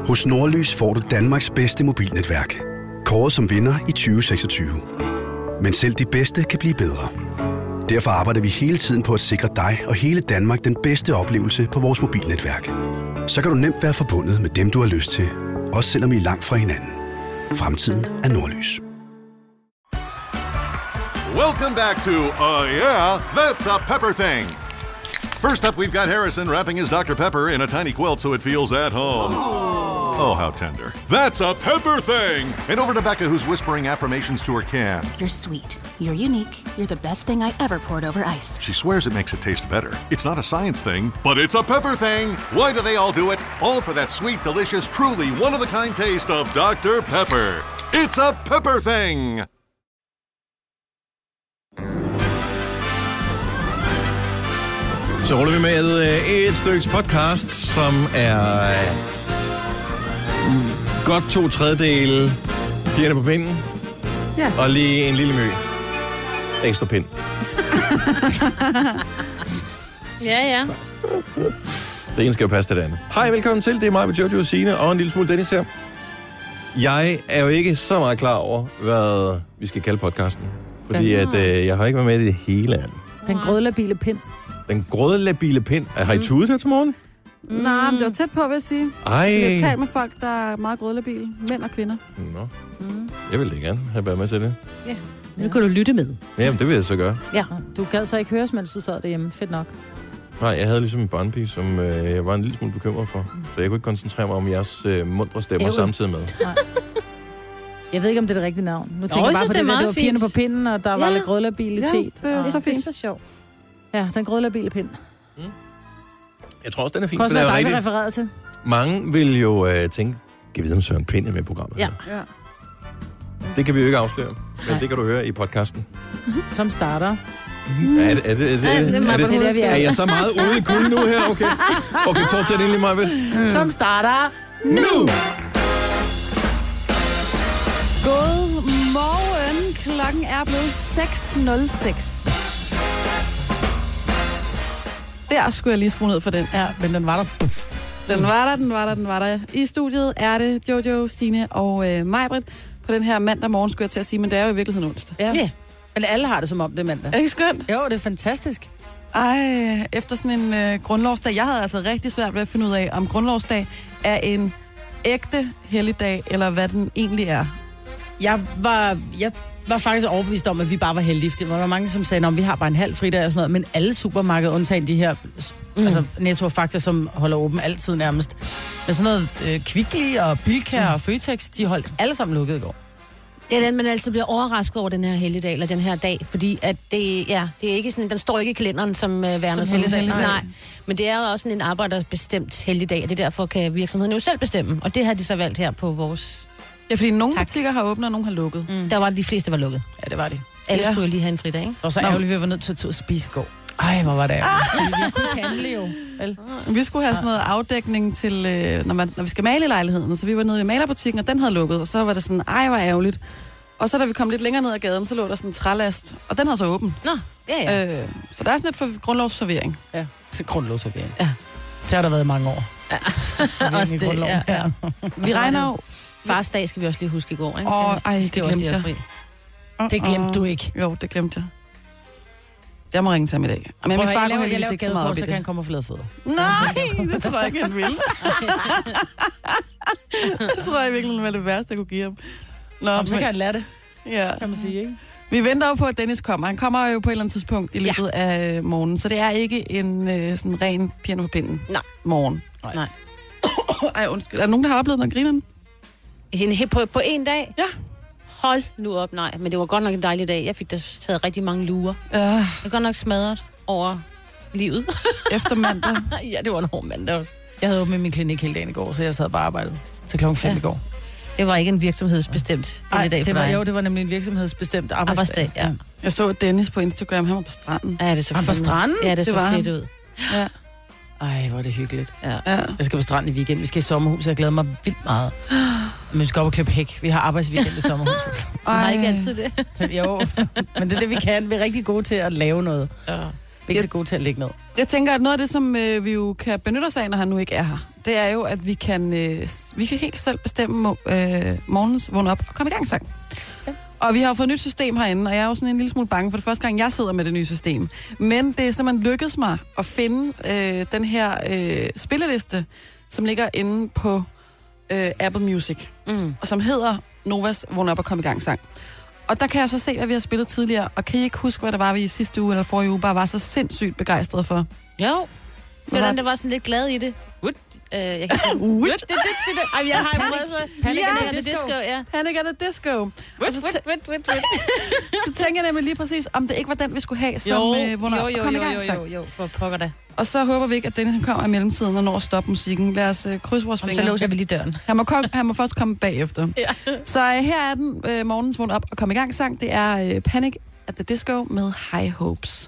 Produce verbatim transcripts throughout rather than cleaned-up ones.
Hos Nordlys får du Danmarks bedste mobilnetværk. Kåret som vinder i tyve seksogtyve. Men selv de bedste kan blive bedre. Derfor arbejder vi hele tiden på at sikre dig og hele Danmark den bedste oplevelse på vores mobilnetværk. Så kan du nemt være forbundet med dem, du har lyst til. Også selvom I er langt fra hinanden. Fremtiden er Nordlys. Welcome back to, uh, yeah, that's a pepper thing. First up, we've got Harrison wrapping his Doctor Pepper in a tiny quilt so it feels at home. Oh, how tender. That's a pepper thing! And over to Becca, who's whispering affirmations to her can. You're sweet. You're unique. You're the best thing I ever poured over ice. She swears it makes it taste better. It's not a science thing, but it's a pepper thing! Why do they all do it? All for that sweet, delicious, truly one-of-a-kind taste of Doctor Pepper. It's a pepper thing! Så ruller vi med et stykke podcast, som er godt to tredjedele pigerne på pinden, ja. Og lige en lille mø. Ekstra pind. Ja, ja. Det ene skal jo passe til det andet. Hej, velkommen til. Det er mig med Jojo og Signe og en lille smule Dennis her. Jeg er jo ikke så meget klar over, hvad vi skal kalde podcasten. Fordi at, øh, jeg har ikke været med i det hele af den. Den grødlabile pind. Den grødlabile pind. Har I tudet her til morgen? Mm. Nej, men det var tæt på, vil jeg sige. Ej. Så vi har talt med folk, der er meget grødlabile. Mænd og kvinder. Nå. Mm. Jeg vil da gerne have været med til det. Ja. Nu kan du lytte med. Jamen, det vil jeg så gøre. Ja. Du gad så ikke høres, mens du sad derhjemme. Fedt nok. Nej, jeg havde ligesom en barnpige, som øh, jeg var en lille smule bekymret for. Mm. Så jeg kunne ikke koncentrere mig om jeres øh, mundre stemmer Ævl. samtidig med. Nej. Jeg ved ikke, om det er det rigtige navn. Nu tænker jeg bare på det, det der, det var pigerne på pinden, og der ja. var lidt grødlabilitet. Ja, det er så fint. Det er så sjovt. Ja, den grødlabile pind. Mm. Jeg tror også, den er fin. Kan også være dig, refereret til. Mange vil jo øh, tænke, kan vi vide, om Søren Pind er med i programmet? Ja. ja. Det kan vi jo ikke afsløre, men Nej. det kan du høre i podcasten. Som starter. Mm. Er, det, er, det, er, det, er, det, er, det, er, det, er jeg så meget ude i kulden nu her? Okay, okay fortsæt endelig mig, vel? Mm. Som starter nu! God morgen. Klokken er blevet seks nul seks. Der skulle jeg lige skrue ned for den. Ja, men den var der. Puff. Den var der, den var der, den var der. I studiet er det Jojo, Signe og øh, Majbrit. På den her mandag morgen skulle jeg til at sige, men det er jo i virkeligheden onsdag. Ja. ja. Men alle har det som om det er mandag. Er det ikke skønt? Jo, det er fantastisk. Ej, efter sådan en øh, grundlovsdag. Jeg havde altså rigtig svært ved at finde ud af, om grundlovsdag er en ægte helligdag, eller hvad den egentlig er. Jeg var... Jeg var faktisk overbevist om, at vi bare var heldige. Der var mange, som sagde, at vi har bare en halv fridag og sådan noget, men alle supermarkeder, undtagen de her mm. altså Netto og Fakta, som holder åben altid nærmest. Men sådan noget øh, Kvickly og Bilka mm. og Føtex, de holdt alle sammen lukket i går. Det er den, man altid bliver overrasket over den her helligdag, eller den her dag, fordi at det, ja, det er ikke sådan, den står ikke i kalenderen som uh, værende helligdag. Nej, men det er jo også sådan en arbejderbestemt helligdag, og det derfor kan virksomheden jo selv bestemme, og det har de så valgt her på vores... Ja, fordi nogle tak. butikker har åbnet, og nogle har lukket. Mm. Der var de fleste, var lukket. Ja, det var de. Alle ja. skulle lige have en fridag, ikke? Og så ærgerligt, vi var nødt til at, at spise i går. Ej, hvor var det ærgerligt. Ah. Vi kunne handle jo. Vel? Vi skulle have sådan noget afdækning til, øh, når, man, når vi skal male i lejligheden. Så vi var nede ved malerbutikken, og den havde lukket. Og så var det sådan, ej, hvor ærgerligt. Og så da vi kom lidt længere ned ad gaden, så lå der sådan en trælast. Og den havde så åben. Nå, ja, ja. Øh, så der er sådan lidt for grundlovsservering. Ja, så grundlovsservering. Ja. Det har der været i mange år. Ja. Også det, ja, ja. Vi regner jo... Fars dag skal vi også lige huske i går, ikke? Åh, ej, det, det glemte jeg. Fri. Uh, det glemte du ikke. Jo, det glemte jeg. Jeg må ringe til ham i dag. Men min far kunne heldigvis ikke så meget op i det. Så kan han komme og flade fødder. Nej, det tror jeg ikke, han vil. Det tror jeg virkelig var det værste, jeg kunne give ham. Nå, Om, så kan han lære det, ja. Kan man sige, ikke? Vi venter jo på, at Dennis kommer. Han kommer jo på et eller andet tidspunkt i løbet ja. af morgenen, så det er ikke en øh, sådan ren piano på pinden. Nej. Morgen. Nej. Nej. Ej, undskyld. Er der nogen, der har oplevet noget grineren? På, på en dag? Ja. Hold nu op, nej. Men det var godt nok en dejlig dag. Jeg fik da taget rigtig mange lurer. Ja. Jeg er godt nok smadret over livet. Efter mandag? Ja, det var en hård mandag også. Jeg havde åbnet min klinik hele dagen i går, så jeg sad bare og arbejdede til klokken fem ja. i går. Det var ikke en virksomhedsbestemt Ej, dag for det var, dig. Jo, det var nemlig en virksomhedsbestemt arbejdsdag. arbejdsdag ja. Jeg så Dennis på Instagram, han var på stranden. Ja, det så han på stranden? Ja, det, det så var fedt ud. Ja. Ej, hvor er det hyggeligt. Ja. Ja. Jeg skal på stranden i weekend. Vi skal i sommerhus, jeg glæder mig vildt meget. Men vi skal op og klippe hæk. Vi har arbejdsweekend i sommerhuset. Ej. Har ikke altid det. Jo, men det er det, vi kan. Vi er rigtig gode til at lave noget. Ja. ikke så god til at lægge ned. Jeg tænker, at noget af det, som øh, vi jo kan benytte os af, når han nu ikke er her, det er jo, at vi kan, øh, vi kan helt selv bestemme øh, morgens vågne op og komme i gang sang. Ja. Og vi har jo fået et nyt system herinde, og jeg er jo sådan en lille smule bange for det første gang, jeg sidder med det nye system. Men det er simpelthen lykkedes mig at finde øh, den her øh, spilleliste, som ligger inde på øh, Apple Music, mm. og som hedder Novas Vågn op og kom i gang sang. Og der kan jeg så se, hvad vi har spillet tidligere, og kan I ikke huske, hvad det var, vi i sidste uge eller forrige uge bare var så sindssygt begejstrede for? Jo. Hvordan det var sådan lidt glad i det. Wood. Uh, jeg kan sige, Wood. Det, det, det, det. Ej, jeg har jo prøvet så. Panic ja, at the Disco. ja. Panic at the Disco. Wood, wood, wood, wood, wood. Så tænker jeg nemlig lige præcis, om det ikke var den, vi skulle have, som jo, øh, vågner op og kom i gang sang. Jo, jo, jo, hvor pokker da. Og så håber vi ikke, at Dennis kommer i mellemtiden og når at stoppe musikken. Lad os øh, krydse vores fingre. Så låser vi lige døren. Han må, kom, han må først komme bagefter. Ja. Så øh, her er den øh, morgens vågn op og kom i gang sang. Det er øh, Panic at the Disco med High Hopes.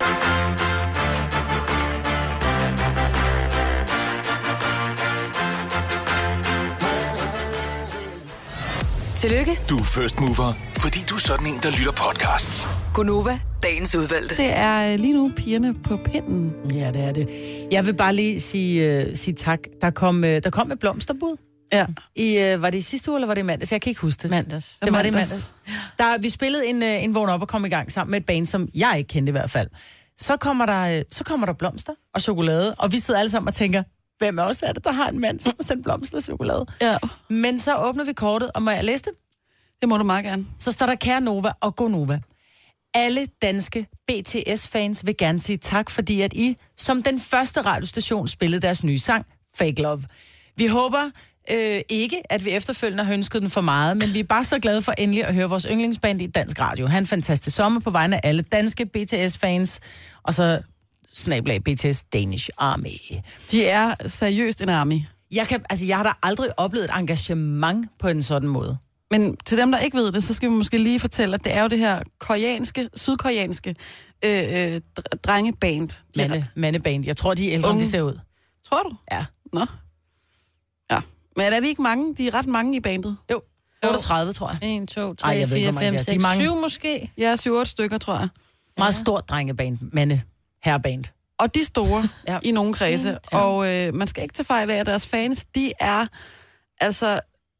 Tillykke. Du er first mover, fordi du er sådan en, der lytter podcasts. Gunova, dagens udvalgte. Det er øh, lige nu pigerne på pinden. Ja, det er det. Jeg vil bare lige sige, uh, sige tak. Der kom, uh, der kom et blomsterbud. Ja. I, uh, var det i sidste uge, eller var det i mandags? Jeg kan ikke huske det. Mandags. Det var det i mandags. Der, vi spillede en, uh, en vågn op og kom i gang sammen med et band, som jeg ikke kendte i hvert fald. Så kommer der, uh, så kommer der blomster og chokolade, og vi sidder alle sammen og tænker, hvem er også er det, der har en mand, som har sendt blomster og chokolade? Ja. Men så åbner vi kortet, og må jeg læse det? Det må du meget gerne. Så står der kære Nova og god Nova. Alle danske B T S-fans vil gerne sige tak, fordi at I som den første radiostation spillede deres nye sang, Fake Love. Vi håber øh, ikke, at vi efterfølgende har ønsket den for meget, men vi er bare så glade for endelig at høre vores yndlingsband i dansk radio. Han en fantastisk sommer på vegne af alle danske B T S-fans, og så snablag B T S Danish Army. De er seriøst en army. Jeg, kan, altså, jeg har da aldrig oplevet et engagement på en sådan måde. Men til dem, der ikke ved det, så skal vi måske lige fortælle, at det er jo det her koreanske, sydkoreanske øh, øh, drengeband. Mande, mandeband. Jeg tror, de er ældre, um, end de ser ud. Tror du? Ja. Nå. Ja. Men er det ikke mange? De er ret mange i bandet. Jo. otteogtredive, tror jeg. en, to, tre, fire, fem, seks, syv måske. Ja, syv otte stykker, tror jeg. Meget stort drengeband. Mande. Herreband. Og de er store ja. i nogle kredse. Mm, ja. Og øh, man skal ikke tage fejl af, at deres fans, de er altså,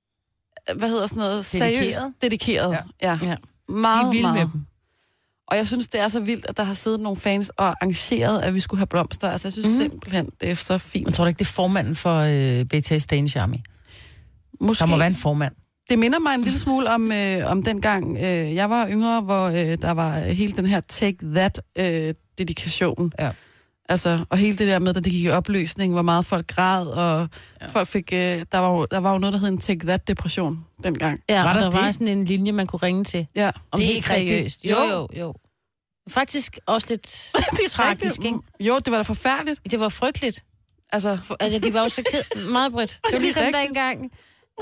hvad hedder sådan noget? Dedikeret. Seriøst dedikeret. Ja. Ja. Ja. Meget, de er vilde meget. med dem. Og jeg synes, det er så vildt, at der har siddet nogle fans og arrangeret, at vi skulle have blomster. Altså, jeg synes mm. simpelthen, det er så fint. Jeg tror ikke, det er formanden for øh, B T S Danish Army. Måske. Der må være en formand. Det minder mig en lille smule om, øh, om den gang, øh, jeg var yngre, hvor øh, der var hele den her Take That-dedikation. Øh, ja. Altså, og hele det der med, at det gik i opløsning, hvor meget folk græd, og ja. folk fik... Øh, der, var jo, der var jo noget, der hed en Take That-depression dengang. Ja, var der, der det? var sådan en linje, man kunne ringe til. Ja. Om det er helt ikke seriøst. rigtigt. Jo, jo, jo. Faktisk også lidt tragisk, ikke? Jo, det var da forfærdeligt. Det var frygteligt. Altså, For, altså de var jo så ked... Meget bredt. Det var ligesom der engang...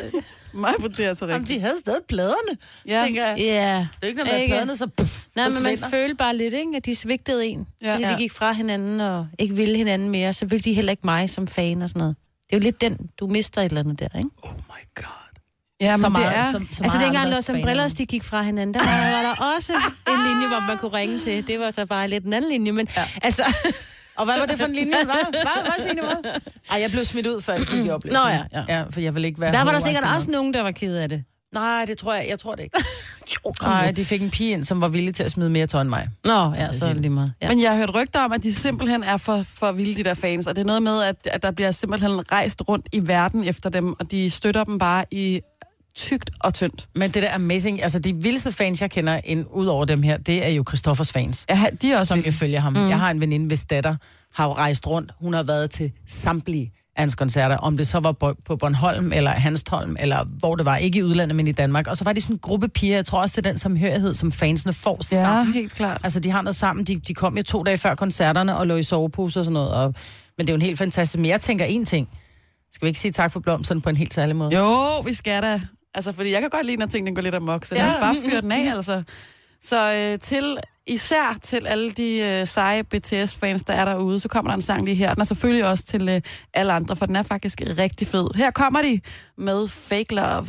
mig på det er så rigtigt. Jamen, de havde stadig pladerne, ja. tænker jeg. Ja. Det er ikke noget med, at pladerne så puff, Nej, men man forsvinder. følte bare lidt, ikke, at de svigtede en. Ja. Fordi Ja. de gik fra hinanden og ikke ville hinanden mere, så ville de heller ikke mig som fan og sådan noget. Det er jo lidt den, du mister et eller andet der, ikke? Oh my god. Ja, men så det meget, er... som, så Altså meget dengang andre Los faner. Umbrellas, de gik fra hinanden, der var, var der også en linje, hvor man kunne ringe til. Det var så bare lidt en anden linje, men ja. altså... Og hvad var det for en linje? Hvad? Hvad? Hvad, Signe? Hvad? Ej, jeg blev smidt ud, før jeg gik i opløsning. Nå ja, ja. Ja, for jeg vil ikke være... Der var der sikkert også nogen, der var ked af det. Nej, det tror jeg, jeg tror det ikke. Nej, de fik en pige ind, som var villig til at smide mere tøj end mig. Nå, ja, så er det lige meget. Ja. Men jeg har hørt rygter om, at de simpelthen er for, for vilde, de der fans. Og det er noget med, at, at der bliver simpelthen rejst rundt i verden efter dem, og de støtter dem bare i tykt og tyndt. Men det der er amazing, altså de vildeste fans, jeg kender ind, ud over dem her, det er jo Christoffers fans, Ja, de er også som vilde. jeg følger ham. Mm. Jeg har en veninde, hvis datter har jo rejst rundt. Hun har været til samtlige af hans koncerter, om det så var på Bornholm, eller Hanstholm, eller hvor det var, ikke i udlandet, men i Danmark. Og så var de sådan en gruppe piger, jeg tror også, det er den samhørighed, som fansene får Ja, sammen. helt klart. Altså, de har noget sammen. De, de kom jo to dage før koncerterne og lå i soveposer og sådan noget. Og, men det er jo en helt fantastisk. Men jeg tænker én ting. Skal vi ikke sige tak for blomsterne på en helt særlig måde? Jo, vi skal da. Altså, fordi jeg kan godt lide, når tingene går lidt amok, så Ja. lad os bare fyre den af, altså. Så øh, til, især til alle de øh, seje B T S-fans, der er derude, så kommer der en sang lige her. Den er selvfølgelig også til øh, alle andre, for den er faktisk rigtig fed. Her kommer de med Fake Love.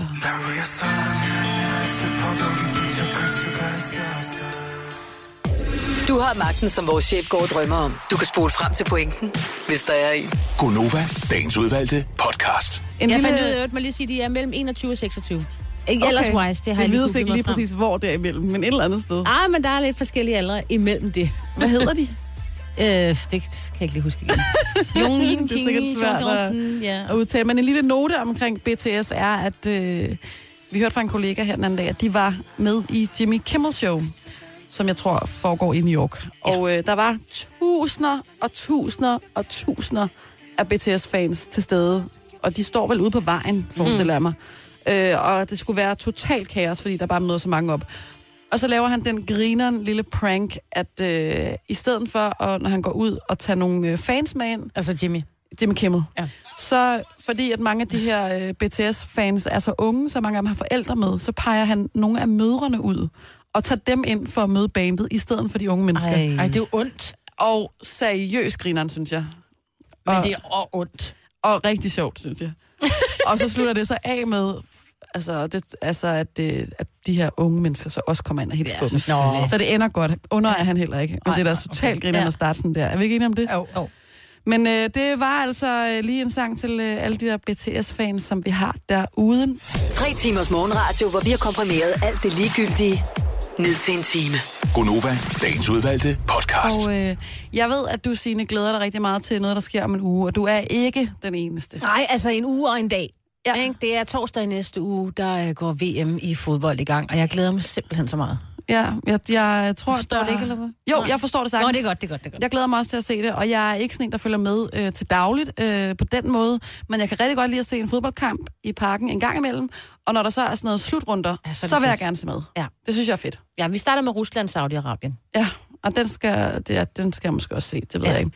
Du har magten, som vores chef går og drømmer om. Du kan spole frem til pointen, hvis der er en. Gonova, dagens udvalgte podcast. En Jeg lille... fandt ud af, at man lige sige, de er mellem enogtyve og seksogtyve. Ikke ellers Okay. wise, det har jeg jeg lige ved ikke googlet lige mig frem. præcis, hvor det er imellem, men et eller andet sted. Ah, men der er lidt forskellige aldre imellem det. Hvad hedder de? Øh, det kan jeg ikke lige huske igen. Jung, Yin, Det er sikkert svært at, ja. at udtale. Men en lille note omkring B T S er, at øh, vi hørte fra en kollega her den anden dag, at de var med i Jimmy Kimmel Show, som jeg tror foregår i New York. Ja. Og øh, der var tusinder og tusinder og tusinder af B T S-fans til stede. Og de står vel ude på vejen, forestiller jeg mig. Øh, og det skulle være total kaos, fordi der bare møder så mange op. Og så laver han den grineren lille prank, at øh, i stedet for, at, når han går ud og tager nogle øh, fans med ind... Altså Jimmy. Jimmy Kimmel. Ja. Så fordi at mange af de her øh, B T S-fans er så unge, så mange af dem har forældre med, så peger han nogle af mødrene ud og tager dem ind for at møde bandet, i stedet for de unge mennesker. Ej. Ej, det er jo ondt. Og seriøs grineren, synes jeg. Men Og- det er også ondt. Og rigtig sjovt, synes jeg. Og så slutter det så af med, altså, det, altså at, det, at de her unge mennesker så også kommer ind og helt Ja, skubben. selvfølgelig. Så det ender godt. Under er han heller ikke. Men Ej, det er da okay. totalt griner Ja. at starte sådan der. Er vi ikke enige om det? Jo, jo. Men øh, det var altså øh, lige en sang til øh, alle de der B T S-fans, som vi har derude. Tre timers morgenradio, hvor vi har komprimeret alt det ligegyldige ned til en time. Gonova, dagens udvalgte podcast. Og øh, jeg ved, at du, Signe, glæder dig rigtig meget til noget, der sker om en uge, og du er ikke den eneste. Nej, altså en uge og en dag. Ja. Ja. Det er torsdag i næste uge, der øh, går V M i fodbold i gang, og jeg glæder mig simpelthen så meget. Ja, jeg, jeg tror... Forstår der... det ikke, eller hvad? Jo, Nej. jeg forstår det Nå, sagtens. det er godt, det er godt, det er godt. Jeg glæder mig også til at se det, og jeg er ikke sådan en, der følger med øh, til dagligt øh, på den måde, men jeg kan rigtig godt lide at se en fodboldkamp i parken en gang imellem, og når der så er sådan noget slutrunder, Ja, så så, er det så vil jeg fedt. gerne se med. Ja. Det synes jeg er fedt. Ja, vi starter med Rusland, Saudi-Arabien. Ja, og den skal, det er, den skal jeg måske også se, det ved Ja. jeg ikke.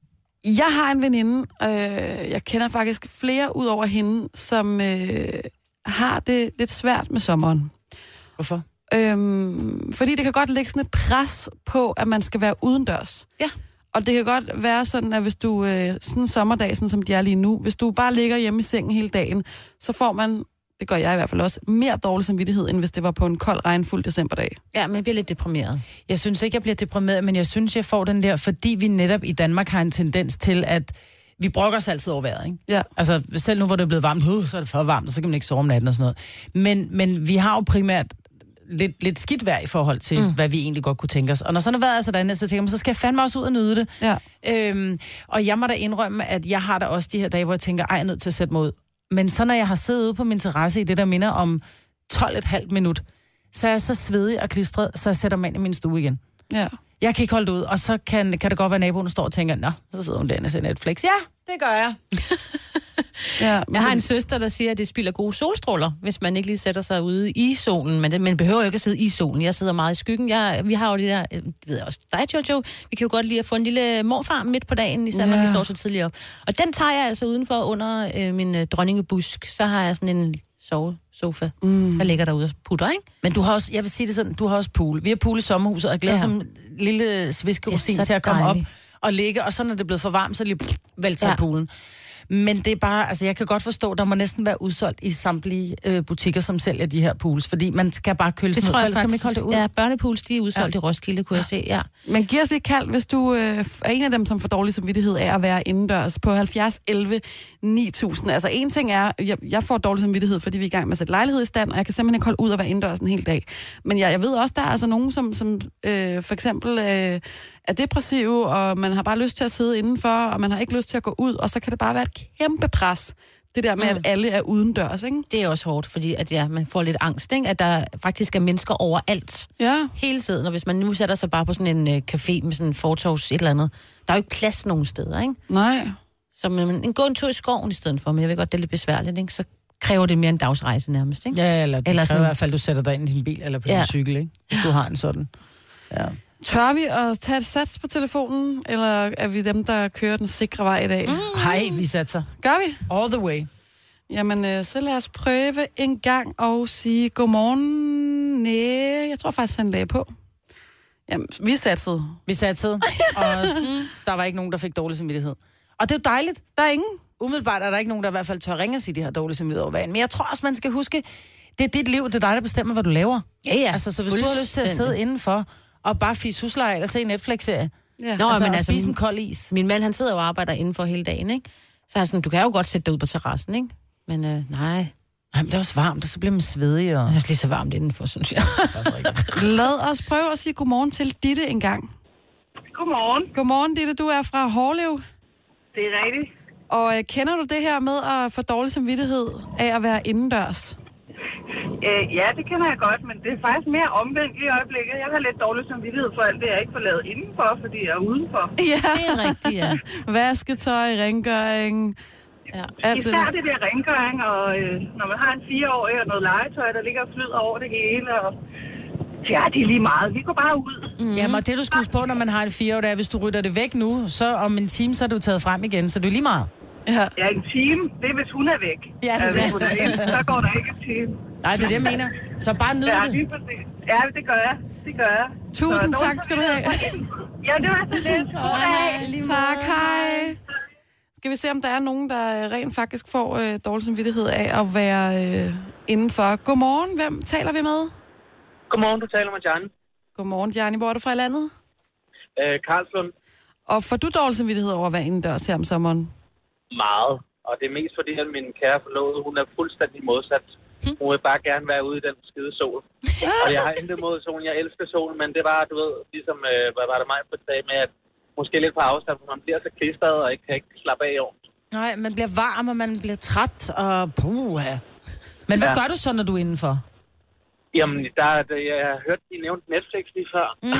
Jeg har en veninde, øh, jeg kender faktisk flere ud over hende, som øh, har det lidt svært med sommeren. Hvorfor? Øhm, fordi det kan godt lægge sådan et pres på, at man skal være udendørs. Ja. Og det kan godt være sådan, at hvis du, øh, sådan en sommerdag, sådan som de er lige nu, hvis du bare ligger hjemme i sengen hele dagen, så får man, det gør jeg i hvert fald også, mere dårlig samvittighed, end hvis det var på en kold, regnfuld decemberdag. Ja, men jeg bliver lidt deprimeret. Jeg synes ikke, jeg bliver deprimeret, men jeg synes, jeg får den der, fordi vi netop i Danmark har en tendens til, at vi brokker os altid over vejret, ikke? Ja. Altså, selv nu, hvor det er blevet varmt, uh, så er det for varmt, og så kan man ikke sove om natten og sådan noget. Men, men vi har jo primært lidt, lidt skidt vejr i forhold til, mm. hvad vi egentlig godt kunne tænke os. Og når sådan er vejret er sådan, så tænker man, så skal jeg fandme også ud og nyde det. Ja. Øhm, og jeg må da indrømme, at jeg har da også de her dage, hvor jeg tænker, ej, jeg er nødt til at sætte mig ud. Men så når jeg har siddet ude på min terrasse i det, der minder om tolv komma fem minut, så er jeg så svedig og klistret, så jeg sætter mig ind i min stue igen. Ja. Jeg kan ikke holde det ud, og så kan, kan det godt være, at naboen står og tænker, nå, så sidder hun derinde og ser Netflix. Ja, det gør jeg. Ja, Jeg har en søster, der siger, at det spilder gode solstråler, hvis man ikke lige sætter sig ude i solen. Men det, man behøver jo ikke at sidde i solen. Jeg sidder meget i skyggen. Jeg, vi har jo det der, det ved jeg også, dig, Jojo, vi kan jo godt lide at få en lille morfar midt på dagen, især når Ja. vi står så tidligt op. Og den tager jeg altså udenfor under øh, min øh, dronningebusk. Så har jeg sådan en sovesofa, mm. der ligger derude og putter, ikke? Men du har også, jeg vil sige det sådan, du har også pool. Vi har pool i sommerhuset, og jeg glæder Ja. som en lille sviskerosin Det er så til at komme dejligt. op og ligge, og så når det er blevet for varmt, så lige pff, vælter Ja. ja. poolen. Men det er bare, altså jeg kan godt forstå, der må næsten være udsolgt i samtlige øh, butikker, som sælger de her pools, fordi man skal bare køle Det sådan tror ud, jeg ellers kan man ikke faktisk. holde det ud. Ja, børnepools, de er udsolgt ja. i Roskilde, kunne ja. jeg se, ja. Men giv os et kald, hvis du øh, er en af dem, som får dårlig samvittighed af at være indendørs på halvfjerds elleve ni tusind. Altså en ting er, jeg, jeg får dårlig samvittighed, fordi vi er i gang med at sætte lejlighed i stand, og jeg kan simpelthen ikke holde ud og være indendørs en hel dag. Men jeg, jeg ved også, der er altså nogen, som, som øh, for eksempel øh, er depressive, og man har bare lyst til at sidde indenfor, og man har ikke lyst til at gå ud, og så kan det bare være et kæmpe pres. Det der med, mm. at alle er udendørs, ikke? Det er også hårdt, fordi at, ja, man får lidt angst, ikke? At der faktisk er mennesker overalt. Ja. Hele tiden, og hvis man nu sætter sig bare på sådan en øh, café med sådan en fortovs et eller andet, der er jo ikke plads nogen steder, ikke? Nej. Så man, en gå en tur i skoven i stedet for, men jeg ved godt, det er lidt besværligt, ikke? Så kræver det mere en dagsrejse nærmest, ikke? Ja, eller det Eller eller sådan- kræver i hvert fald, du sætter dig ind i din bil eller på Ja. din cykel, ikke? Hvis du har en sådan. Ja. Tør vi at tage et sats på telefonen, eller er vi dem, der kører den sikre vej i dag? Mm. Hej, vi satser. Gør vi? All the way. Jamen, øh, så lad os prøve en gang og sige godmorgen. Næh, jeg tror faktisk, han lagde på. Jamen, vi satsede. Vi satsede, og der var ikke nogen, der fik dårlig samvittighed. Og det er jo dejligt. Der er ingen. Umiddelbart er der ikke nogen, der i hvert fald tør ringe og sige, de har dårlig samvittighed over vanen. Men jeg tror også, man skal huske, det er dit liv, det er dig, der bestemmer, hvad du laver. Ja, ja. Altså, så hvis du har lyst til at sidde indenfor og bare fise husleje eller se en Netflix-serie. Ja. Nå, altså, men altså, spise en kold is. Min mand, han sidder jo og arbejder indenfor hele dagen, ikke? Så er sådan, du kan jo godt sætte dig ud på terrassen, ikke? Men øh, nej. Jamen, det er også varmt, og så bliver man svedig. Og... Det er lige så varmt indenfor, synes jeg. Lad os prøve at sige godmorgen til Ditte en gang. Godmorgen. Godmorgen, Ditte. Du er fra Hårlev. Det er rigtigt. Og øh, kender du det her med at få dårlig samvittighed af at være indendørs? Øh, ja, det kender jeg godt, men det er faktisk mere omvendt i øjeblikket. Jeg har lidt dårlig samvittighed for alt det, jeg ikke får lavet indenfor, fordi jeg er udenfor. Ja, det er rigtigt, ja. Vasketøj, rengøring. Ja. Alt Især det, det der rengøring, og øh, når man har en fireårig og noget legetøj, der ligger og flyder over det hele, og ja, det er lige meget. Vi går bare ud. Mm. Jamen, og det du skal huske på, når man har en fireårig, det er, hvis du rydder det væk nu, så om en time, så er du taget frem igen, så det er lige meget. Ja, ja en time, det er, hvis hun er væk. Ja, det er ja, det. Er inde, så går der ikke en time. Nej, det er det, jeg mener. Så bare nyd ja, det. Lige præcis. Ja, det gør jeg. Det gør jeg. Tusind så, tak skal du have. Ja, det var så lidt. Hej. Tak, hej. Skal vi se, om der er nogen, der rent faktisk får øh, dårlig samvittighed af at være øh, indenfor. Godmorgen, hvem taler vi med? Godmorgen, du taler med Gianni. Godmorgen, Gianni. Hvor er du fra i landet? Øh, Karlslund. Og får du dårlig samvittighed over at være indendørs her om sommeren? Meget. Og det er mest fordi, at min kære forlovede, hun er fuldstændig modsat. Hun vil bare gerne være ude i den skide sol. Og jeg har intet mod solen. Jeg elsker solen, men det var, du ved, ligesom, øh, hvad var det mig på dag med, at måske lidt på afstand, for man bliver så klistret og ikke kan ikke slappe af i år. Nej, man bliver varm, og man bliver træt, og puha. Men hvad ja. gør du så, når du er indenfor? Jamen, der, der, jeg har hørt, de nævnte Netflix lige før. Mm.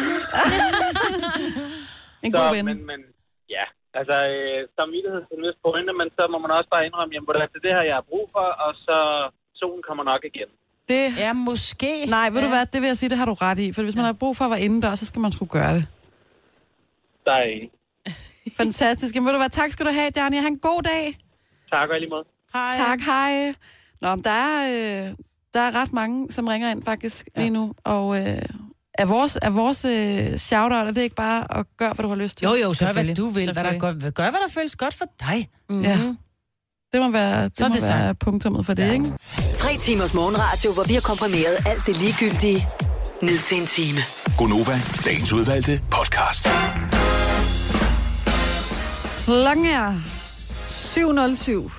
En god så, ven. Men, men ja, altså, øh, samvittighed til en vis pointe, men så må man også bare indrømme, jamen, det er det her, jeg har brug for, og så solen kommer nok igen. Det er måske... Nej, ved ja. du hvad, det vil jeg sige, det har du ret i. For hvis man har brug for at være indendørs, så skal man sgu gøre det. Der er enig. Fantastisk. Jamen, ved du hvad, tak skal du have, Gianni. Ha' en god dag. Tak og i lige måde. Hej. Tak, hej. Nå, der er, øh, der er ret mange, som ringer ind faktisk ja. lige nu, og øh, er vores, er vores øh, shout-out, er det ikke bare at gøre, hvad du har lyst til? Jo, jo, gør, hvad du vil. Hvad der godt, gør, hvad der føles godt for dig. Mm-hmm. Ja. Det må være, det så må det være sagt. punktummet for det, ja. ikke? Tre timers morgenradio, hvor vi har komprimeret alt det ligegyldige ned til en time. Gonova, dagens udvalgte podcast. Klokken er syv nul syv.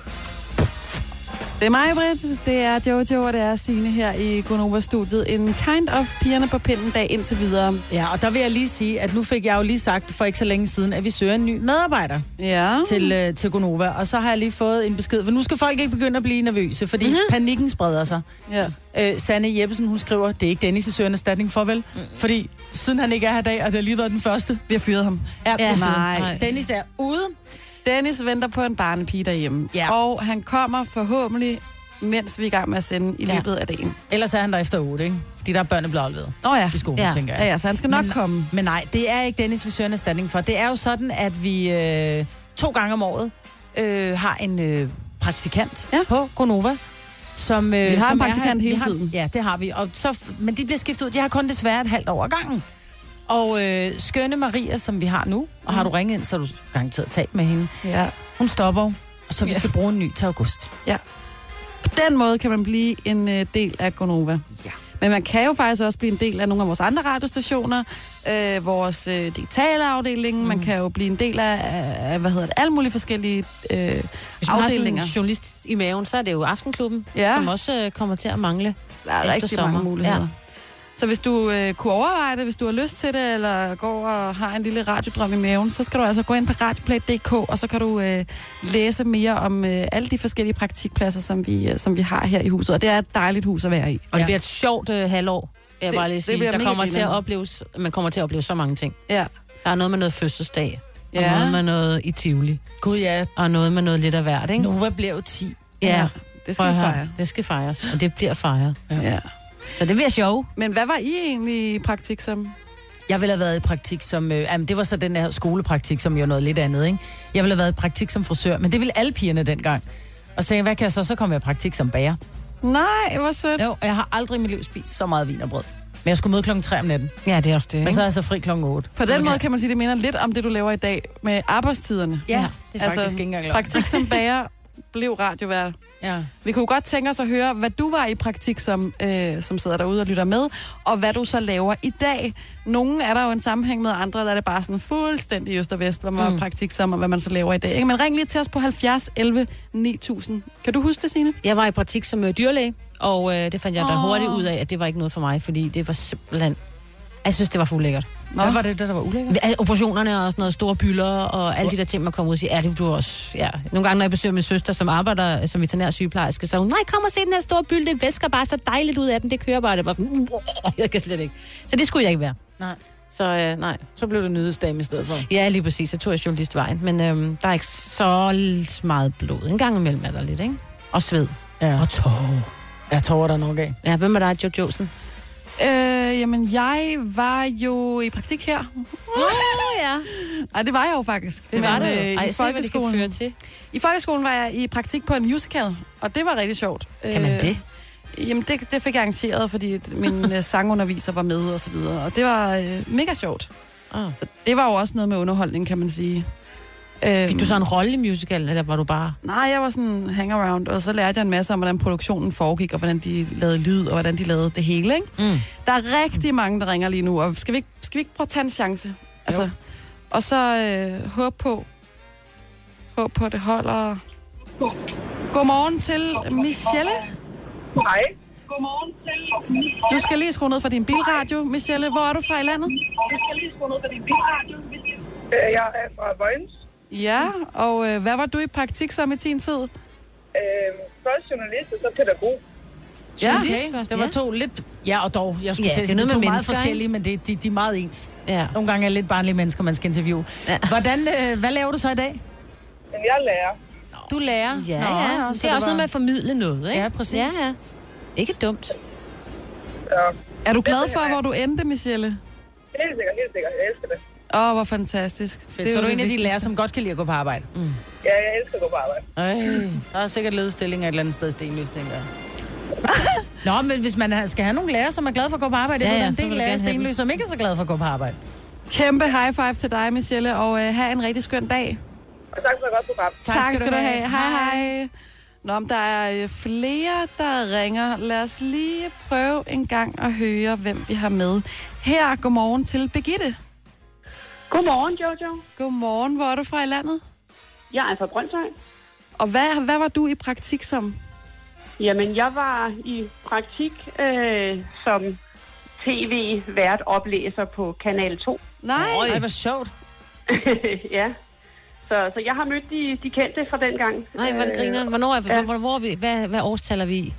Det er mig, Britt, det er Jojo, og det er Signe her i Gonova-studiet. En kind of pigerne på pinden dag indtil videre. Ja, og der vil jeg lige sige, at nu fik jeg jo lige sagt for ikke så længe siden, at vi søger en ny medarbejder ja. til, uh, til Gonova. Og så har jeg lige fået en besked, for nu skal folk ikke begynde at blive nervøse, fordi mm-hmm. panikken spreder sig. Ja. Øh, Sanne Jeppesen, hun skriver, det er ikke Dennis, der søger en erstatning, farvel. Mm. Fordi siden han ikke er her i dag, og det har lige været den første. Vi har fyret ham. Ja, ja, nej. nej. Dennis er ude. Dennis venter på en barnepige derhjemme, ja. og han kommer forhåbentlig, mens vi er i gang med at sende i løbet ja. af dagen. Ellers er han der efter otte, ikke? De der børn er blevet afleveret. Åh oh, ja. I skolen, ja. tænker jeg. Ja, ja, så han skal nok men, komme. Men nej, det er ikke Dennis, vi søger en erstatning for. Det er jo sådan, at vi øh, to gange om året øh, har en øh, praktikant ja. på Gonova. Som, øh, vi har som en praktikant her, hele har, tiden. Ja, det har vi. Og så, men de bliver skiftet ud. De har kun desværre et halvt år ad gangen. Og øh, skønne Maria, som vi har nu, og mm. har du ringet ind, så har du garanteret talt med hende. Ja. Hun stopper, og så vi ja. skal bruge en ny til august. Ja. På den måde kan man blive en øh, del af Gonova. Ja. Men man kan jo faktisk også blive en del af nogle af vores andre radiostationer, øh, vores øh, digitale afdeling. Mm. Man kan jo blive en del af, af hvad hedder det, alle mulige forskellige øh, Hvis man afdelinger. har en journalist i maven, så er det jo Aftenklubben, ja. som også øh, kommer til at mangle. Der er rigtig sommer. mange muligheder. Ja. Så hvis du øh, kunne overveje det, hvis du har lyst til det, eller går og har en lille radiodrøm i maven, så skal du altså gå ind på radioplay punktum d k, og så kan du øh, læse mere om øh, alle de forskellige praktikpladser, som vi, øh, som vi har her i huset. Og det er et dejligt hus at være i. Og det bliver et sjovt øh, halvår, vil jeg det, bare lige sige. Der kommer til at opleve, man kommer til at opleve så mange ting. Ja. Der er noget med noget fødselsdag, og ja. noget med noget i Tivoli. Gud ja. Og noget med noget lidt af hvert, ikke? Nova bliver jo ti. Ja, ja. Det skal vi fejre. Det skal fejres, og det bliver fejret. Ja. ja. Så det bliver sjov. Men hvad var I egentlig i praktik som? Jeg ville have været i praktik som... Øh, jamen, det var så den der skolepraktik, som jo noget lidt andet, ikke? Jeg ville have været i praktik som frisør, men det ville alle pigerne dengang. Og så tænkte jeg, hvad kan jeg så? Så kom jeg i praktik som bager. Nej, hvor sødt. Jo, og jeg har aldrig i mit liv spist så meget vin og brød. Men jeg skulle møde klokken tre om natten. Ja, det er også det, ikke? Men så er jeg så fri klokken otte. På den okay. måde kan man sige, det minder lidt om det, du laver i dag med arbejdstiderne. Ja, det er faktisk altså, ikke engang praktik som bager blev radiovært. Ja. Vi kunne godt tænke os at høre, hvad du var i praktik, som, øh, som sidder derude og lytter med, og hvad du så laver i dag. Nogle er der jo en sammenhæng med, andre der er det bare sådan fuldstændig øst og vest, hvad man mm. var i praktik som, og hvad man så laver i dag. Ikke? Men ring lige til os på halvfjerds elleve ni tusind. Kan du huske det, Signe? Jeg var i praktik som øh, dyrlæge, og øh, det fandt jeg da oh. hurtigt ud af, at det var ikke noget for mig, fordi det var simpelthen... Jeg synes, det var for ulækkert. Nå. Hvad var det, der, der var ulækkert? Operationerne og sådan noget, store byller og alle de der ting, man kommer ud og siger, ja, det du også. Ja. Nogle gange, når jeg besøger min søster, som arbejder som veterinær sygeplejerske, så hun, nej, kom og se den her store byld, det væsker bare så dejligt ud af den, det kører bare, det var sådan, jeg kan slet ikke. Så det skulle jeg ikke være. Nej. Så øh, nej. Så blev du nyhedsdame i stedet for. Ja, lige præcis. Så tog jeg journalistvejen. Men øh, der er ikke så meget blod. En gang imellem er der lidt, ikke? Og sved. Ja. Og tårer. Ja, tårer der nok af. Ja, hvem er dig, Jojo Josen? Øh, jamen, jeg var jo i praktik her. Åh, oh, ja. Ej, det var jeg jo faktisk. Det var Men, det jo. øh, Ej, i se, hvad det kan føre til. I folkeskolen var jeg i praktik på en musical, og det var rigtig sjovt. Kan man det? Øh, jamen, det, det fik jeg arrangeret, fordi min øh, sangunderviser var med og så videre. Og det var øh, mega sjovt. Oh. Så det var jo også noget med underholdning, kan man sige. Fik du så en rolle i musicalen, eller var du bare... Nej, jeg var sådan hangaround, og så lærte jeg en masse om, hvordan produktionen foregik, og hvordan de lavede lyd, og hvordan de lavede det hele, ikke? Mm. Der er rigtig mange, der ringer lige nu, og skal vi ikke, skal vi ikke prøve at tage en chance? Altså, og så øh, håb på, håb på, det holder. Godmorgen til Michelle. Hej. Godmorgen til... Du skal lige skrue ned for din bilradio, Michelle. Hvor er du fra i landet? Du skal lige skrue ned for din bilradio, Michelle. Jeg er fra Vojens. Ja, og øh, hvad var du i praktik som i din tid? Øh, først journalist, og så pædagog. Ja, okay. Det var to lidt... Ja, og dog, jeg skulle ja, til at sige, det er to meget forskellige, men det, de, de er meget ens. Ja. Nogle gange er lidt barnlige mennesker, man skal interviewe. Ja. Hvordan, øh, hvad laver du så i dag? Men jeg lærer. Du lærer? Ja, Nå, ja. Nå, det er også var... noget med at formidle noget, ikke? Ja, præcis. Ja, ja. Ikke dumt. Ja. Er du glad for, hvor du endte, Michelle? Helt sikkert, helt sikkert. Jeg elsker det. Åh, oh, hvor fantastisk. Fedt. Det så er du en af de lærere, som godt kan lide at gå på arbejde? Mm. Ja, jeg elsker at gå på arbejde. Ej, der er sikkert ledestillinger et eller andet sted i Stenløs, tænker jeg. Nå, men hvis man skal have nogle lærere, som er glade for at gå på arbejde, ja, ja, er der en del lærere i Stenløs, som ikke er så glade for at gå på arbejde. Kæmpe high five til dig, Michelle, og uh, have en rigtig skøn dag. Og tak for et godt program. Tak, tak skal, skal du have. have. Hej, hej. Nå, men der er flere, der ringer. Lad os lige prøve en gang at høre, hvem vi har med. Her, godmorgen til Birgitte. Godmorgen, Jojo. Godmorgen. Hvor er du fra i landet? Jeg er fra Brøndshøj. Og hvad, hvad var du i praktik som? Jamen, jeg var i praktik øh, som tv-vært oplæser på Kanal to. Nej, det var sjovt. Ja. Så, så jeg har mødt de, de kendte fra den gang. Nej, hvor det griner. Hvornår er vi, ja. hvor, hvor er vi, hvad, hvad årstal er vi i?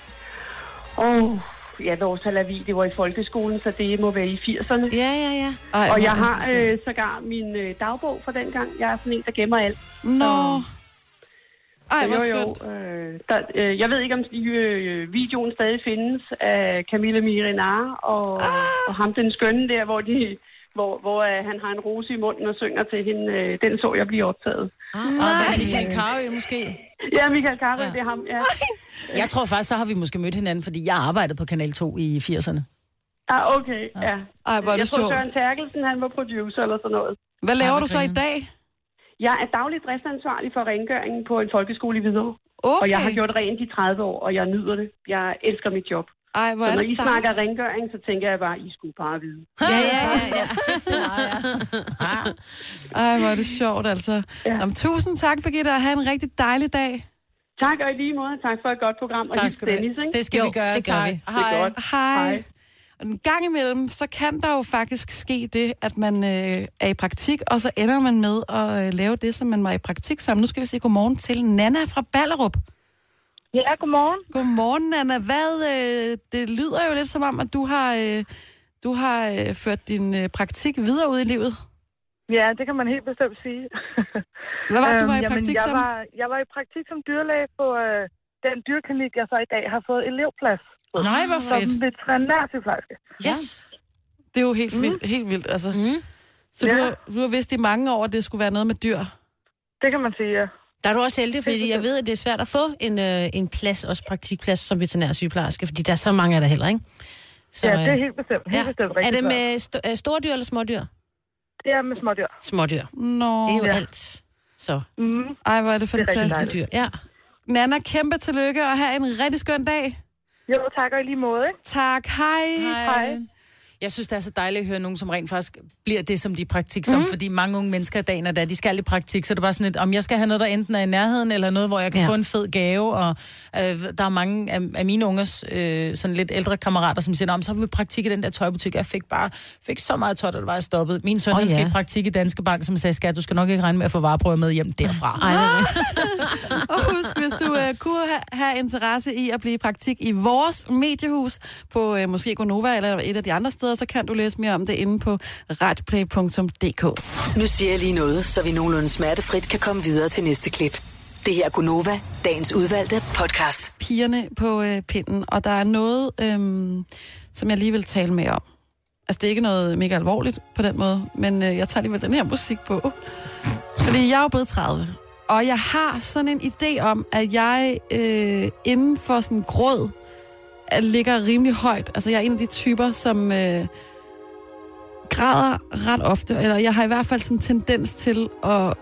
Åh, oh, ja, hvad årstal er vi? Det var i folkeskolen, så det må være i firserne. Ja, ja, ja. Ej, og jeg har øh, sågar min øh, dagbog fra den gang. Jeg er sådan en, der gemmer alt. Nå. Ej, hvor skønt. Øh, der, øh, jeg ved ikke, om øh, videoen stadig findes af Camilla Mirinar og, ah. og ham den skønne der, hvor de... hvor, hvor uh, han har en rose i munden og synger til hende. Uh, den så jeg blive optaget. Ah, og hvad er Michael Carøe måske? Ja, Michael Carøe, ja. Det er ham, ja. Jeg tror faktisk, så har vi måske mødt hinanden, fordi jeg arbejdede på Kanal to i firserne. Ah, okay, ja. Ej, hvor er jeg det tror, sjovt. Søren Terkelsen, han var producer eller sådan noget. Hvad laver Ej, du så i dag? Jeg er daglig driftsansvarlig for rengøringen på en folkeskole i Hvidovre. Okay. Og jeg har gjort rent i tredive år, og jeg nyder det. Jeg elsker mit job. Ej, hvor så er når det I dejligt. snakker rengøring, så tænker jeg bare, I skulle bare vide. Ja, ja, ja. ja. Ej, hvor er det sjovt, altså. Ja. Jamen, tusind tak, Birgitte, og have en rigtig dejlig dag. Tak, og i lige måde. Tak for et godt program. Tak og skal du Dennis, ikke? Det skal jo, vi gøre. det gør tak. vi. Det er godt. Hej. Hej. Og en gang imellem, så kan der jo faktisk ske det, at man øh, er i praktik, og så ender man med at øh, lave det, som man var i praktik sammen. Nu skal vi sige godmorgen til Nana fra Ballerup. Ja, godmorgen. Godmorgen, Nana. Hvad, øh, det lyder jo lidt som om, at du har, øh, du har øh, ført din øh, praktik videre ud i livet. Ja, det kan man helt bestemt sige. Hvad var det, du var i øhm, praktik jamen, som? Jeg var, jeg var i praktik som dyrlæge på øh, den dyrklinik, jeg så i dag har fået elevplads på. Nej, hvor fedt. Som veterinærsygeplejerske. Yes. Det er jo helt, mm. vildt, helt vildt, altså. Mm. Så ja. du, har, du har vidst i mange år, at det skulle være noget med dyr? Det kan man sige, ja. Der er du også heldig, fordi jeg ved, at det er svært at få en, øh, en plads, også praktikplads som veterinærsygeplejerske, fordi der er så mange af der heller, ikke? Så, ja, det er helt bestemt. Helt ja. bestemt Er det med st- store dyr eller smådyr? Det er med smådyr. Smådyr. Nå. Det er jo ja. alt. Så. Mm. Ej, hvor er det fantastisk. dyr. Ja. Nana, kæmpe tillykke og have en rigtig skøn dag. Jo, tak og i lige måde. Tak, hej. Hej. Hej. Jeg synes, det er så dejligt at høre nogen, som rent faktisk bliver det, som de er praktik som, mm. fordi mange unge mennesker i dagen, da de skal i praktik, så er det bare sådan et, om jeg skal have noget, der enten er i nærheden, eller noget, hvor jeg kan ja. få en fed gave, og øh, der er mange af, af mine ungers øh, sådan lidt ældre kammerater, som siger, om så har vi praktik i den der tøjbutik, jeg fik bare fik så meget tøj, da det var jeg stoppet. Min søn, oh, han skal ja. i praktik i Danske Bank, som sagde, skat, du skal nok ikke regne med at få vareprøver med hjem derfra. Ej, og husk, hvis du øh, kunne have, have interesse i at blive i praktik i vores mediehus, på øh, måske Gonova eller et af de andre steder, så kan du læse mere om det inde på radioplay punktum d k. Nu siger jeg lige noget, så vi nogenlunde smertefrit kan komme videre til næste klip. Det her er Gonova, dagens udvalgte podcast. Pigerne på øh, pinden, og der er noget, øh, som jeg lige vil tale med om. Altså, det er ikke noget mega alvorligt på den måde, men øh, jeg tager alligevel den her musik på. Fordi jeg er jo blevet tredive, og jeg har sådan en idé om, at jeg øh, inden for sådan gråd ligger rimelig højt. Altså, jeg er en af de typer, som øh, græder ret ofte, eller jeg har i hvert fald sådan en tendens til at,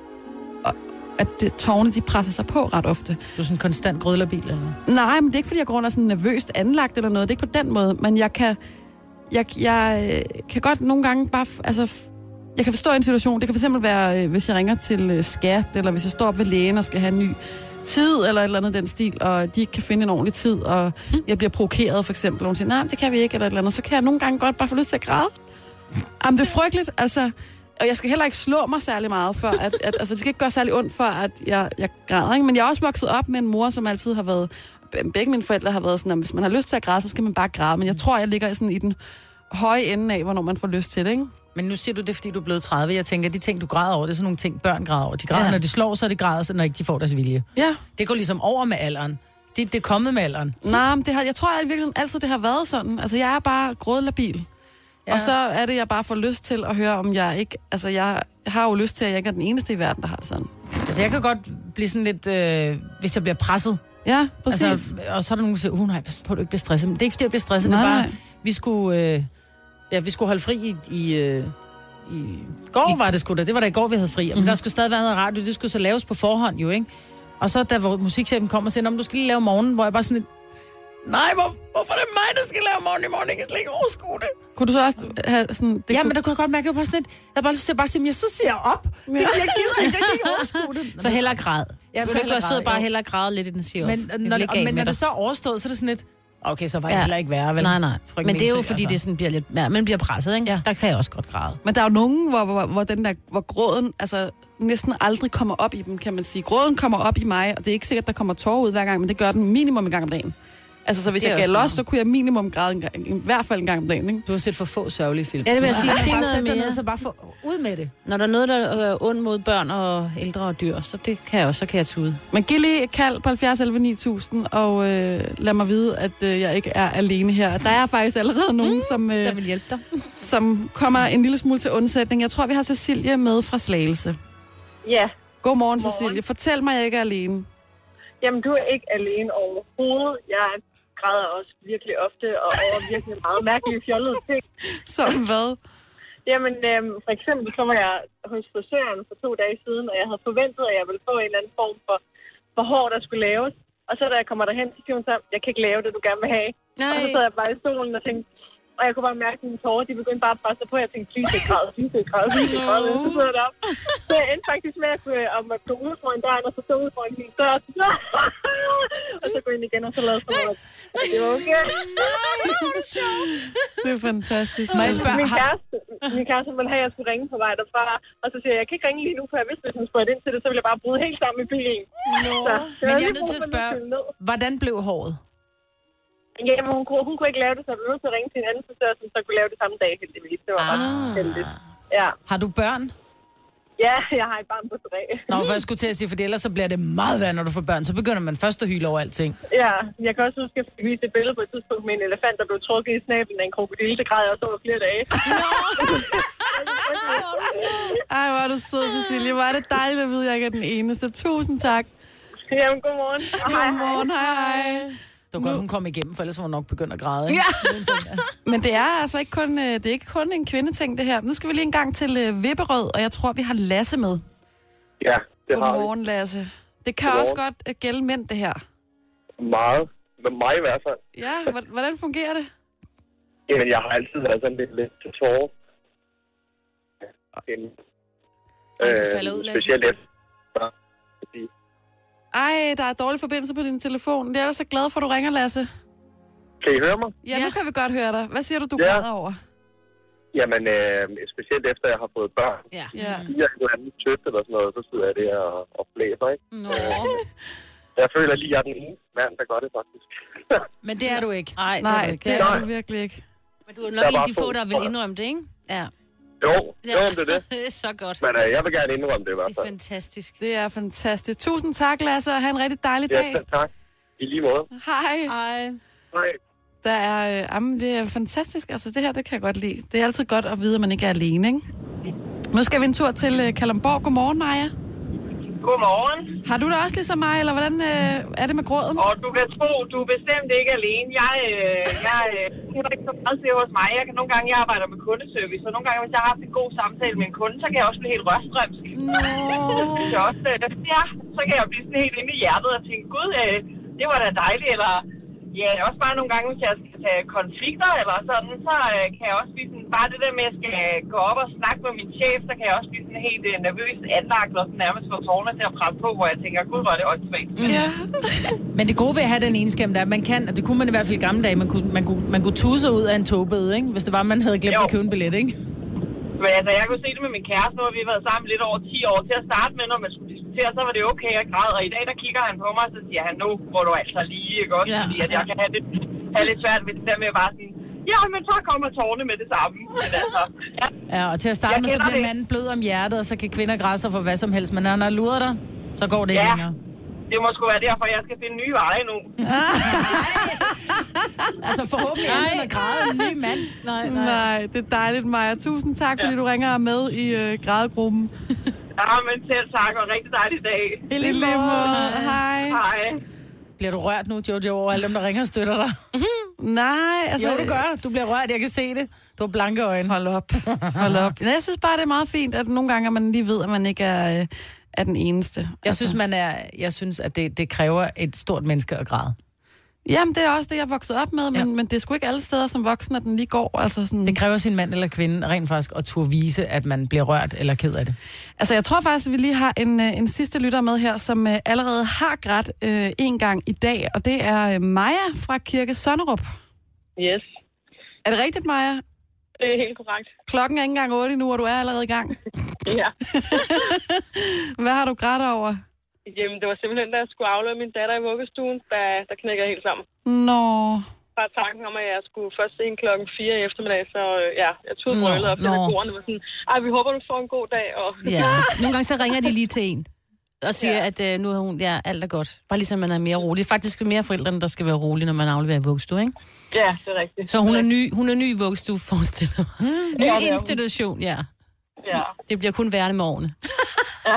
at det, tårne, de presser sig på ret ofte. Du er sådan en konstant grødlabil, eller? Nej, men det er ikke, fordi jeg går under sådan nervøst anlagt eller noget. Det er ikke på den måde, men jeg kan, jeg, jeg kan godt nogle gange bare, altså, jeg kan forstå en situation. Det kan fx være, hvis jeg ringer til skat, eller hvis jeg står op ved lægen og skal have en ny tid, eller et eller andet den stil, og de ikke kan finde en ordentlig tid, og jeg bliver provokeret, for eksempel, og hun siger, nej, det kan vi ikke, eller et eller andet, så kan jeg nogle gange godt bare få lyst til at græde. Jamen, det er frygteligt, altså, og jeg skal heller ikke slå mig særlig meget, for at, at altså, det skal ikke gøre særlig ondt, for at jeg, jeg græder, ikke? Men jeg er også vokset op med en mor, som altid har været, begge mine forældre har været sådan, at hvis man har lyst til at græde, så skal man bare græde, men jeg tror, jeg ligger sådan i den høje ende af, hvornår man får lyst til det, ikke? Men nu siger du det, fordi du er blevet tredive. Jeg tænker, de ting, du græder over, det er sådan nogle ting, børn græder over. De græder, ja. når de slår, så de græder, så når ikke de får deres vilje. Ja. Det går ligesom over med alderen. Det, det er kommet med alderen. Nej, men det har, jeg tror at virkelig altid, det har været sådan. Altså, jeg er bare grådlabil. Ja. Og så er det, jeg bare får lyst til at høre, om jeg ikke... Altså, jeg har jo lyst til, at jeg ikke er den eneste i verden, der har det sådan. Altså, jeg kan godt blive sådan lidt... Øh, hvis jeg bliver presset. Ja, præcis. Altså, og så er der nogen, der siger, uh, nej, pas på, du ikke bliver stresset. Men det er ikke, fordi jeg bliver stresset. Nej, det er bare, nej. vi skulle... Øh, ja, vi skulle holde fri i... i øh, I går var det sgu da. Det var da i går, vi havde fri. Men mm-hmm. der skulle stadig være noget radio. Det skulle så laves på forhånd jo, ikke? Og så da musikchefen kom og sagde, om du skal lige lave morgen, hvor jeg bare sådan lidt, nej, hvor, hvorfor er det mig, der skal lave morgen i morgen? Jeg kan slet ikke overskue det. Kunne du så også have sådan... Det ja, kunne... men der kunne jeg godt mærke, at jeg var sådan lidt, jeg havde bare lyst til at bare sige, men jeg så siger jeg op. Ja. Det, jeg gider ikke, jeg kan ikke overskue det. Så hellere græd. Ja, så hellere græd, bare hellere græde lidt i den siger. Men, når, det, men når det så er overstået, så er det sådan lidt, okay, så var jeg ja. heller ikke værre, vel? Nej, nej. Men det er jo, fordi altså. det sådan bliver lidt... Ja, man bliver presset, ikke? Ja. Der kan jeg også godt græde. Men der er jo nogen, hvor, hvor, hvor, den der, hvor gråden altså, næsten aldrig kommer op i dem, kan man sige. Gråden kommer op i mig, og det er ikke sikkert, der kommer tårer ud hver gang, men det gør den minimum en gang om dagen. Altså, så hvis jeg gav los, så kunne jeg minimum græde en gang, i hvert fald en gang om dagen, ikke? Du har set for få sørgelige film. Ja, det vil jeg sige. Sig noget mere. Ned, så bare få ud med det. Når der er noget, der er ondt mod børn og ældre og dyr, så det kan jeg også, så kan jeg tude. Men giv lige et kald på halvfjerds elleve ni tusind, og øh, lad mig vide, at øh, jeg ikke er alene her. Der er faktisk allerede nogen, mm, som, øh, der vil hjælpe dig. som kommer en lille smule til undsætning. Jeg tror, vi har Cecilie med fra Slagelse. Ja. Godmorgen, Cecilie. Fortæl mig, at jeg ikke er alene. Jamen, du er ikke alene overhovedet. Jeg græder også virkelig ofte, og over virkelig meget mærkelige fjollede ting. Som hvad? Jamen, øhm, for eksempel så var jeg hos frisøren for to dage siden, og jeg havde forventet, at jeg ville få en eller anden form for, for hår, der skulle laves. Og så da jeg kommer derhen, så siger hun så, jeg kan ikke lave det, du gerne vil have. Nej. Og så sad jeg bare i stolen og tænkte, og jeg kunne bare mærke mine tårer, de begyndte bare at presse på, og jeg tænkte, please, det græd, please, det græd, please, det græd, så sidder jeg deroppe. Så jeg endte faktisk med at kunne, om at gå ud foran døren, og så stå ud foran min dør, og så gå ind igen, og så lavede sådan noget. Det var okay. Det er fantastisk. Min kæreste, min kæreste ville have, at jeg skulle ringe på vej derfra, og så siger jeg, jeg kan ikke ringe lige nu, for jeg vidste, hvis hun spurgte ind til det, så ville jeg bare bryde helt sammen i bilen. Nå. Så, men jeg er nødt til at spørge, hvordan blev håret? Jamen, hun, hun kunne ikke lave det, så jeg blev nødt til at ringe til en anden frisør, som så kunne lave det samme dag, heldigvis. Det var ah. ret heldigt. Ja. Har du børn? Ja, jeg har et barn på tre. Nå, for jeg skulle til at sige, for ellers så bliver det meget værd, når du får børn. Så begynder man først at hyle over alting. Ja, jeg kan også huske, at jeg viste et billede på et tidspunkt med en elefant, der blev trukket i snablen af en krokodille. Det græd jeg også over flere dage. Ej, hvor er du sød, Cecilie. Hvor er det dejligt at vide, at jeg ikke er den eneste. Tusind tak. Jamen, godmorgen. Godmorgen, hej, hej. Det var godt, hun kom igennem, for ellers var hun nok begyndt at græde. Ikke? Ja. Men det er altså ikke kun, det er ikke kun en kvindeting, det her. Nu skal vi lige en gang til uh, Vipperød, og jeg tror, vi har Lasse med. Ja, det har vi. Godmorgen, Lasse. Det Det kan også godt uh, gælde mænd, det her. Meget. Med mig i hvert fald. Ja, hvordan fungerer det? Jamen, jeg har altid været sådan lidt, lidt til tårer. Ej, du falder ud, Lasse. Specielt efter. Ej, der er dårlig forbindelse på din telefon. Jeg er så glad for, at du ringer, Lasse. Kan I høre mig? Ja, nu kan vi godt høre dig. Hvad siger du, du ja. græder over? Jamen, øh, specielt efter jeg har fået børn. Ja. Ja. Jeg er jo andet tøft eller sådan noget, så sidder jeg der og, og blæser, ikke? Nå. Jeg føler lige, at jeg er den eneste mand, der gør det, faktisk. Men det er du ikke. Ej, Nej, det, det er du virkelig ikke. Men du er nok en af de få, der vil indrømme det, ikke? Ja. Jo, ja. jo, det er det. Det er så godt. Men øh, jeg vil gerne indrømme det i hvert fald. Det er fantastisk. Det er fantastisk. Tusind tak, Lasse, og have en rigtig dejlig dag. Ja, tak. I lige måde. Hej. Hej. Hej. Der er, øh, jamen, det er fantastisk. Altså, det her, det kan jeg godt lide. Det er altid godt at vide, at man ikke er alene, ikke? Nu skal vi en tur til øh, Kalundborg. Godmorgen, Maja. Godmorgen. Har du det også ligesom mig, eller hvordan øh, er det med gråden? Og du kan tro, du er bestemt ikke alene. Jeg, øh, jeg øh, kender ikke så meget til hos mig. Jeg kan nogle gange, jeg arbejder med kundeservice, og nogle gange, hvis jeg har haft en god samtale med en kunde, så kan jeg også blive helt rørstrømsk. No. Så, også, øh, ja, så kan jeg blive sådan helt inde i hjertet og tænke, gud, øh, det var da dejligt, eller... Ja, også bare nogle gange, hvis jeg skal tage konflikter eller sådan, så øh, kan jeg også blive sådan, bare det der med, at jeg skal gå op og snakke med min chef, så kan jeg også blive sådan helt øh, nervøst anlagt og sådan nærmest få tårne til at presse på, hvor jeg tænker, gud, hvor er det åndssvagt. Ja. Men det gode ved at have den egenskab, der er, at man kan, og det kunne man i hvert fald i gamle dage, man kunne, man kunne, man kunne tusse ud af en togbøde, ikke? Hvis det var, man havde glemt jo. At købe en billet, ikke? Men altså, jeg kunne se det med min kæreste, nu har vi været sammen lidt over ti år. Til at starte med, når man skulle diskutere, så var det okay at græde. Og i dag, der kigger han på mig, og så siger han, nu hvor du altså lige, ikke også? Ja. Fordi at jeg kan have, det, have lidt svært ved det der med bare sådan, ja, men så kommer tårne med det samme. Men altså, ja. Ja, og til at starte jeg med, så bliver det. manden blød om hjertet, og så kan kvinder græde sig for hvad som helst. Men når han har luret dig, så går det ikke ja. længere. Det må sgu være derfor, jeg skal finde nye veje nu. Altså forhåbentlig er han at græde en ny mand. Nej, nej. nej, det er dejligt, Maja. Tusind tak, fordi ja. du ringer med i øh, grædegruppen. Ja, men selv tak, og rigtig dejlig dag. I lige måde. Hej. Hej. Bliver du rørt nu, Jojo, over alle dem, der ringer og støtter dig? Nej, altså... Jo, du gør. Du bliver rørt, jeg kan se det. Du har blanke øjne. Hold op. Hold op. Jeg synes bare, det er meget fint, at nogle gange, man lige ved, at man ikke er... Øh, er den eneste. Jeg altså. synes, man er, jeg synes, at det, det kræver et stort menneske at græde. Jamen, det er også det, jeg er vokset op med, men, ja. men det er sgu ikke alle steder som voksen, at den lige går. Altså sådan... Det kræver sin mand eller kvinde rent faktisk at turde vise, at man bliver rørt eller ked af det. Altså, jeg tror faktisk, at vi lige har en, en sidste lytter med her, som uh, allerede har grædt uh, en gang i dag, og det er uh, Maja fra Kirke Sonnerup. Yes. Er det rigtigt, Maja? Det er helt korrekt. Klokken er ikke engang otte nu, og du er allerede i gang. Ja. Hvad har du grædt over? Jamen, det var simpelthen, da jeg skulle aflevere min datter i vuggestuen, der, der knækker jeg helt sammen. Nå. Bare tanken om, at jeg skulle først se en klokken fire i eftermiddag, så ja, jeg tog brølet op til beboerne og var sådan, ej, vi håber, du får en god dag. Og... Ja. Nogle gange så ringer de lige til en og siger, ja. at øh, nu er hun, ja, alt er godt. Bare ligesom man er mere rolig. Faktisk mere forældrene, der skal være rolige, når man afleverer i vuggestue, ikke? Ja, det er rigtigt. Så hun er ny, hun er ny i vuggestue, forestiller mig. Ny ja, institution, ja. Ja. Det bliver kun værre med årene. Ja.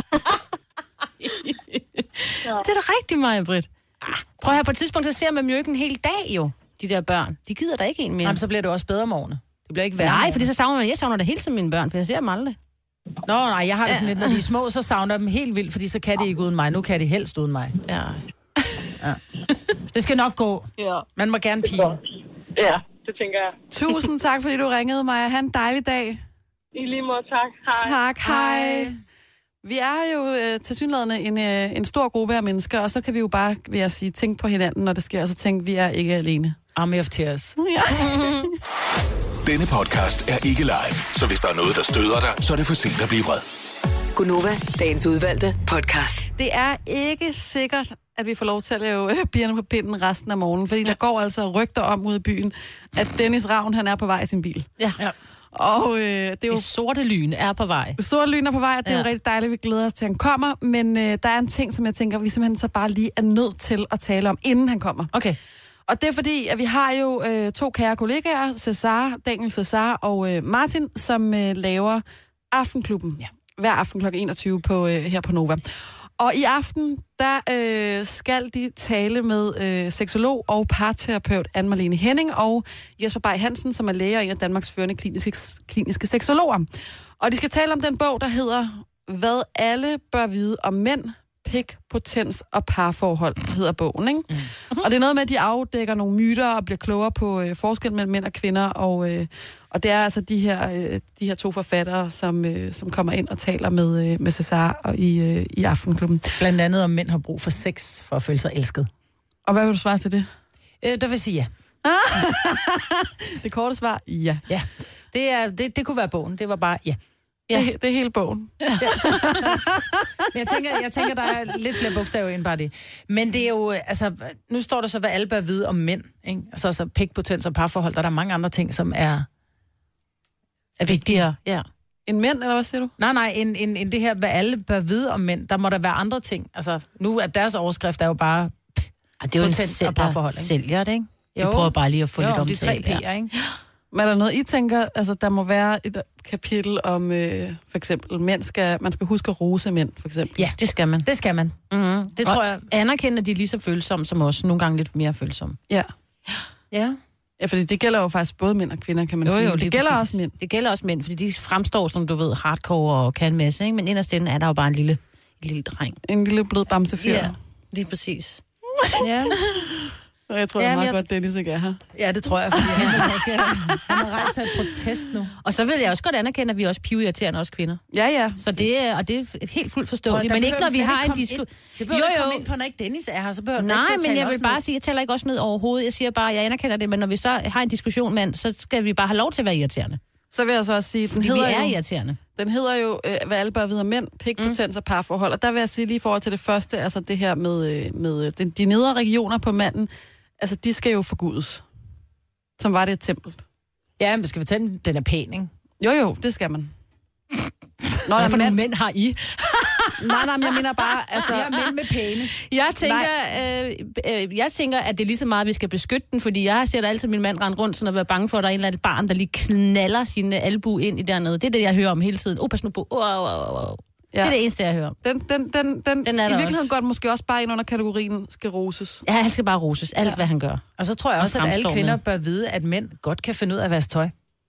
Det er da rigtigt, Maja-Britt. Ah, prøv her på et tidspunkt, så ser man jo ikke en hel dag, jo. De der børn. De gider da ikke en mere. Jamen, så bliver det også bedre om årene. Det bliver ikke værre. Nej, fordi så savner man, jeg savner det hele som mine børn, for jeg ser dem aldrig. Nå, nej, jeg har det sådan lidt, når de er små, så savner jeg dem helt vildt, fordi så kan de ikke uden mig. Nu kan de helst uden mig. Ja. Ja. Det skal nok gå. Ja. Man må gerne pige. Ja, det tænker jeg. Tusind tak, fordi du ringede, Maja. Ha' en dejlig dag. I lige måde, tak. Hej. Tak, hej. Vi er jo øh, tilsyneladende en, øh, en stor gruppe af mennesker, og så kan vi jo bare, vil jeg sige, tænke på hinanden, når det sker, og så tænke, vi er ikke alene. Army of Tears. Ja. Denne podcast er ikke live, så hvis der er noget, der støder dig, så er det for sent at blive vred. Gunova, dagens udvalgte podcast. Det er ikke sikkert, at vi får lov til at lave øh, bierne på pinden resten af morgenen, fordi ja. der går altså rygter om ude i byen, at Dennis Ravn, han er på vej i sin bil. Ja. ja. Og øh, det er jo... Det sorte lyn er på vej. Det sorte lyn er på vej, og det er ja. jo rigtig dejligt, vi glæder os til, at han kommer. Men øh, der er en ting, som jeg tænker, vi simpelthen så bare lige er nødt til at tale om, inden han kommer. Okay. Og det er fordi, at vi har jo øh, to kære kollegaer, Cesar, Daniel Cesar og øh, Martin, som øh, laver Aftenklubben. Ja. Hver aften klokken enogtyve på, øh, her på Nova. Og i aften, der øh, skal de tale med øh, seksolog og parterapeut Anne-Marlene Henning og Jesper Bay Hansen, som er læge og en af Danmarks førende kliniske, kliniske seksologer. Og de skal tale om den bog, der hedder Hvad alle bør vide om mænd, Pik, potens og parforhold, hedder bogen, ikke? Mm. Og det er noget med, at de afdækker nogle myter og bliver klogere på øh, forskel mellem mænd og kvinder, og, øh, og det er altså de her, øh, de her to forfattere, som, øh, som kommer ind og taler med, øh, med Cesar og i, øh, i Aftenklubben. Blandt andet om mænd har brug for sex for at føle sig elsket. Og hvad vil du svare til det? Øh, der vil sige ja. Det korte svar, ja. Ja, det, er, det, det kunne være bogen. Det var bare ja. Ja. Det, det er hele bogen. Ja. Men jeg tænker, jeg tænker, der er lidt flere bogstaver end bare det. Men det er jo, altså, nu står der så, hvad alle bør vide om mænd, ikke? Altså, altså pik, potens og parforhold, der er der mange andre ting, som er, er vigtigere. Ja. En mænd, eller hvad siger du? Nej, nej, end, end, end det her, hvad alle bør vide om mænd. Der må der være andre ting. Altså, nu er deres overskrift er jo bare det er jo potens og parforhold, ikke? Sælger det, ikke? Jeg prøver bare lige at få jo, lidt om de tre P'er, ikke? Men er der noget, I tænker, altså der må være et kapitel om, øh, for eksempel, mænd skal, man skal huske at rose mænd, for eksempel? Ja, det skal man. Det skal man. Mm-hmm. Det og tror jeg. Anerkender, at de er lige så følsomme som os, nogle gange lidt mere følsomme. Ja. Ja. Ja, fordi det gælder jo faktisk både mænd og kvinder, kan man jo, sige. Jo, det gælder præcis. også mænd. Det gælder også mænd, fordi de fremstår, som du ved, hardcore og kan en masse, ikke? Men inderst inde er der jo bare en lille, en lille dreng. En lille blød bamsefyr. Ja, lige præcis. Ja. Og jeg tror, ja, det er meget jeg... godt, Dennis ikke er her. Ja, det tror jeg, fordi han, han, han har rejst sig et protest nu. Og så vil jeg også godt anerkende, at vi er også piveirriterende, også kvinder. Ja, ja. Så det er, og det er helt fuldt forståeligt. Men ikke, når vi har en diskussion. Det behøver ikke komme ind på, når ikke Dennis er her, så behøver Nej, ikke men jeg vil bare sige, jeg taler ikke også ned overhovedet. Jeg siger bare, at jeg anerkender det, men når vi så har en diskussion, mand, så skal vi bare have lov til at være irriterende. Så vil jeg så også sige, den hedder vi er jo, irriterende. Den hedder jo, øh, hvad alle bør vide om mænd, pik, potens og parforhold. Og der vil jeg sige lige i forhold til det første, altså det her med, med den, de nedre regioner på manden, altså, de skal jo forgudes. Som var det et tempel. Ja, men skal vi tage den, den er pæn, ikke? Jo, jo, det skal man. Nå, hvad for nogle mænd har I? nej, nej, men jeg mener bare, altså... Jeg er mænd med pæne. Jeg tænker, øh, øh, jeg tænker, at det er lige så meget, vi skal beskytte den, fordi jeg ser da altid min mand rende rundt, sådan at være bange for, at der er en eller anden barn, der lige knaller sine albu ind i dernede. Det er det, jeg hører om hele tiden. Åh, oh, pas nu på. Oh, oh, oh, oh. Ja. Det er det eneste, jeg hører om. Den, den, den, den, den er i virkeligheden også. Godt måske også bare ind under kategorien skal roses. Ja, han skal bare roses. Alt, ja. Hvad han gør. Og så tror jeg også, at alle kvinder bør vide, at mænd godt kan finde ud af at vaske tøj.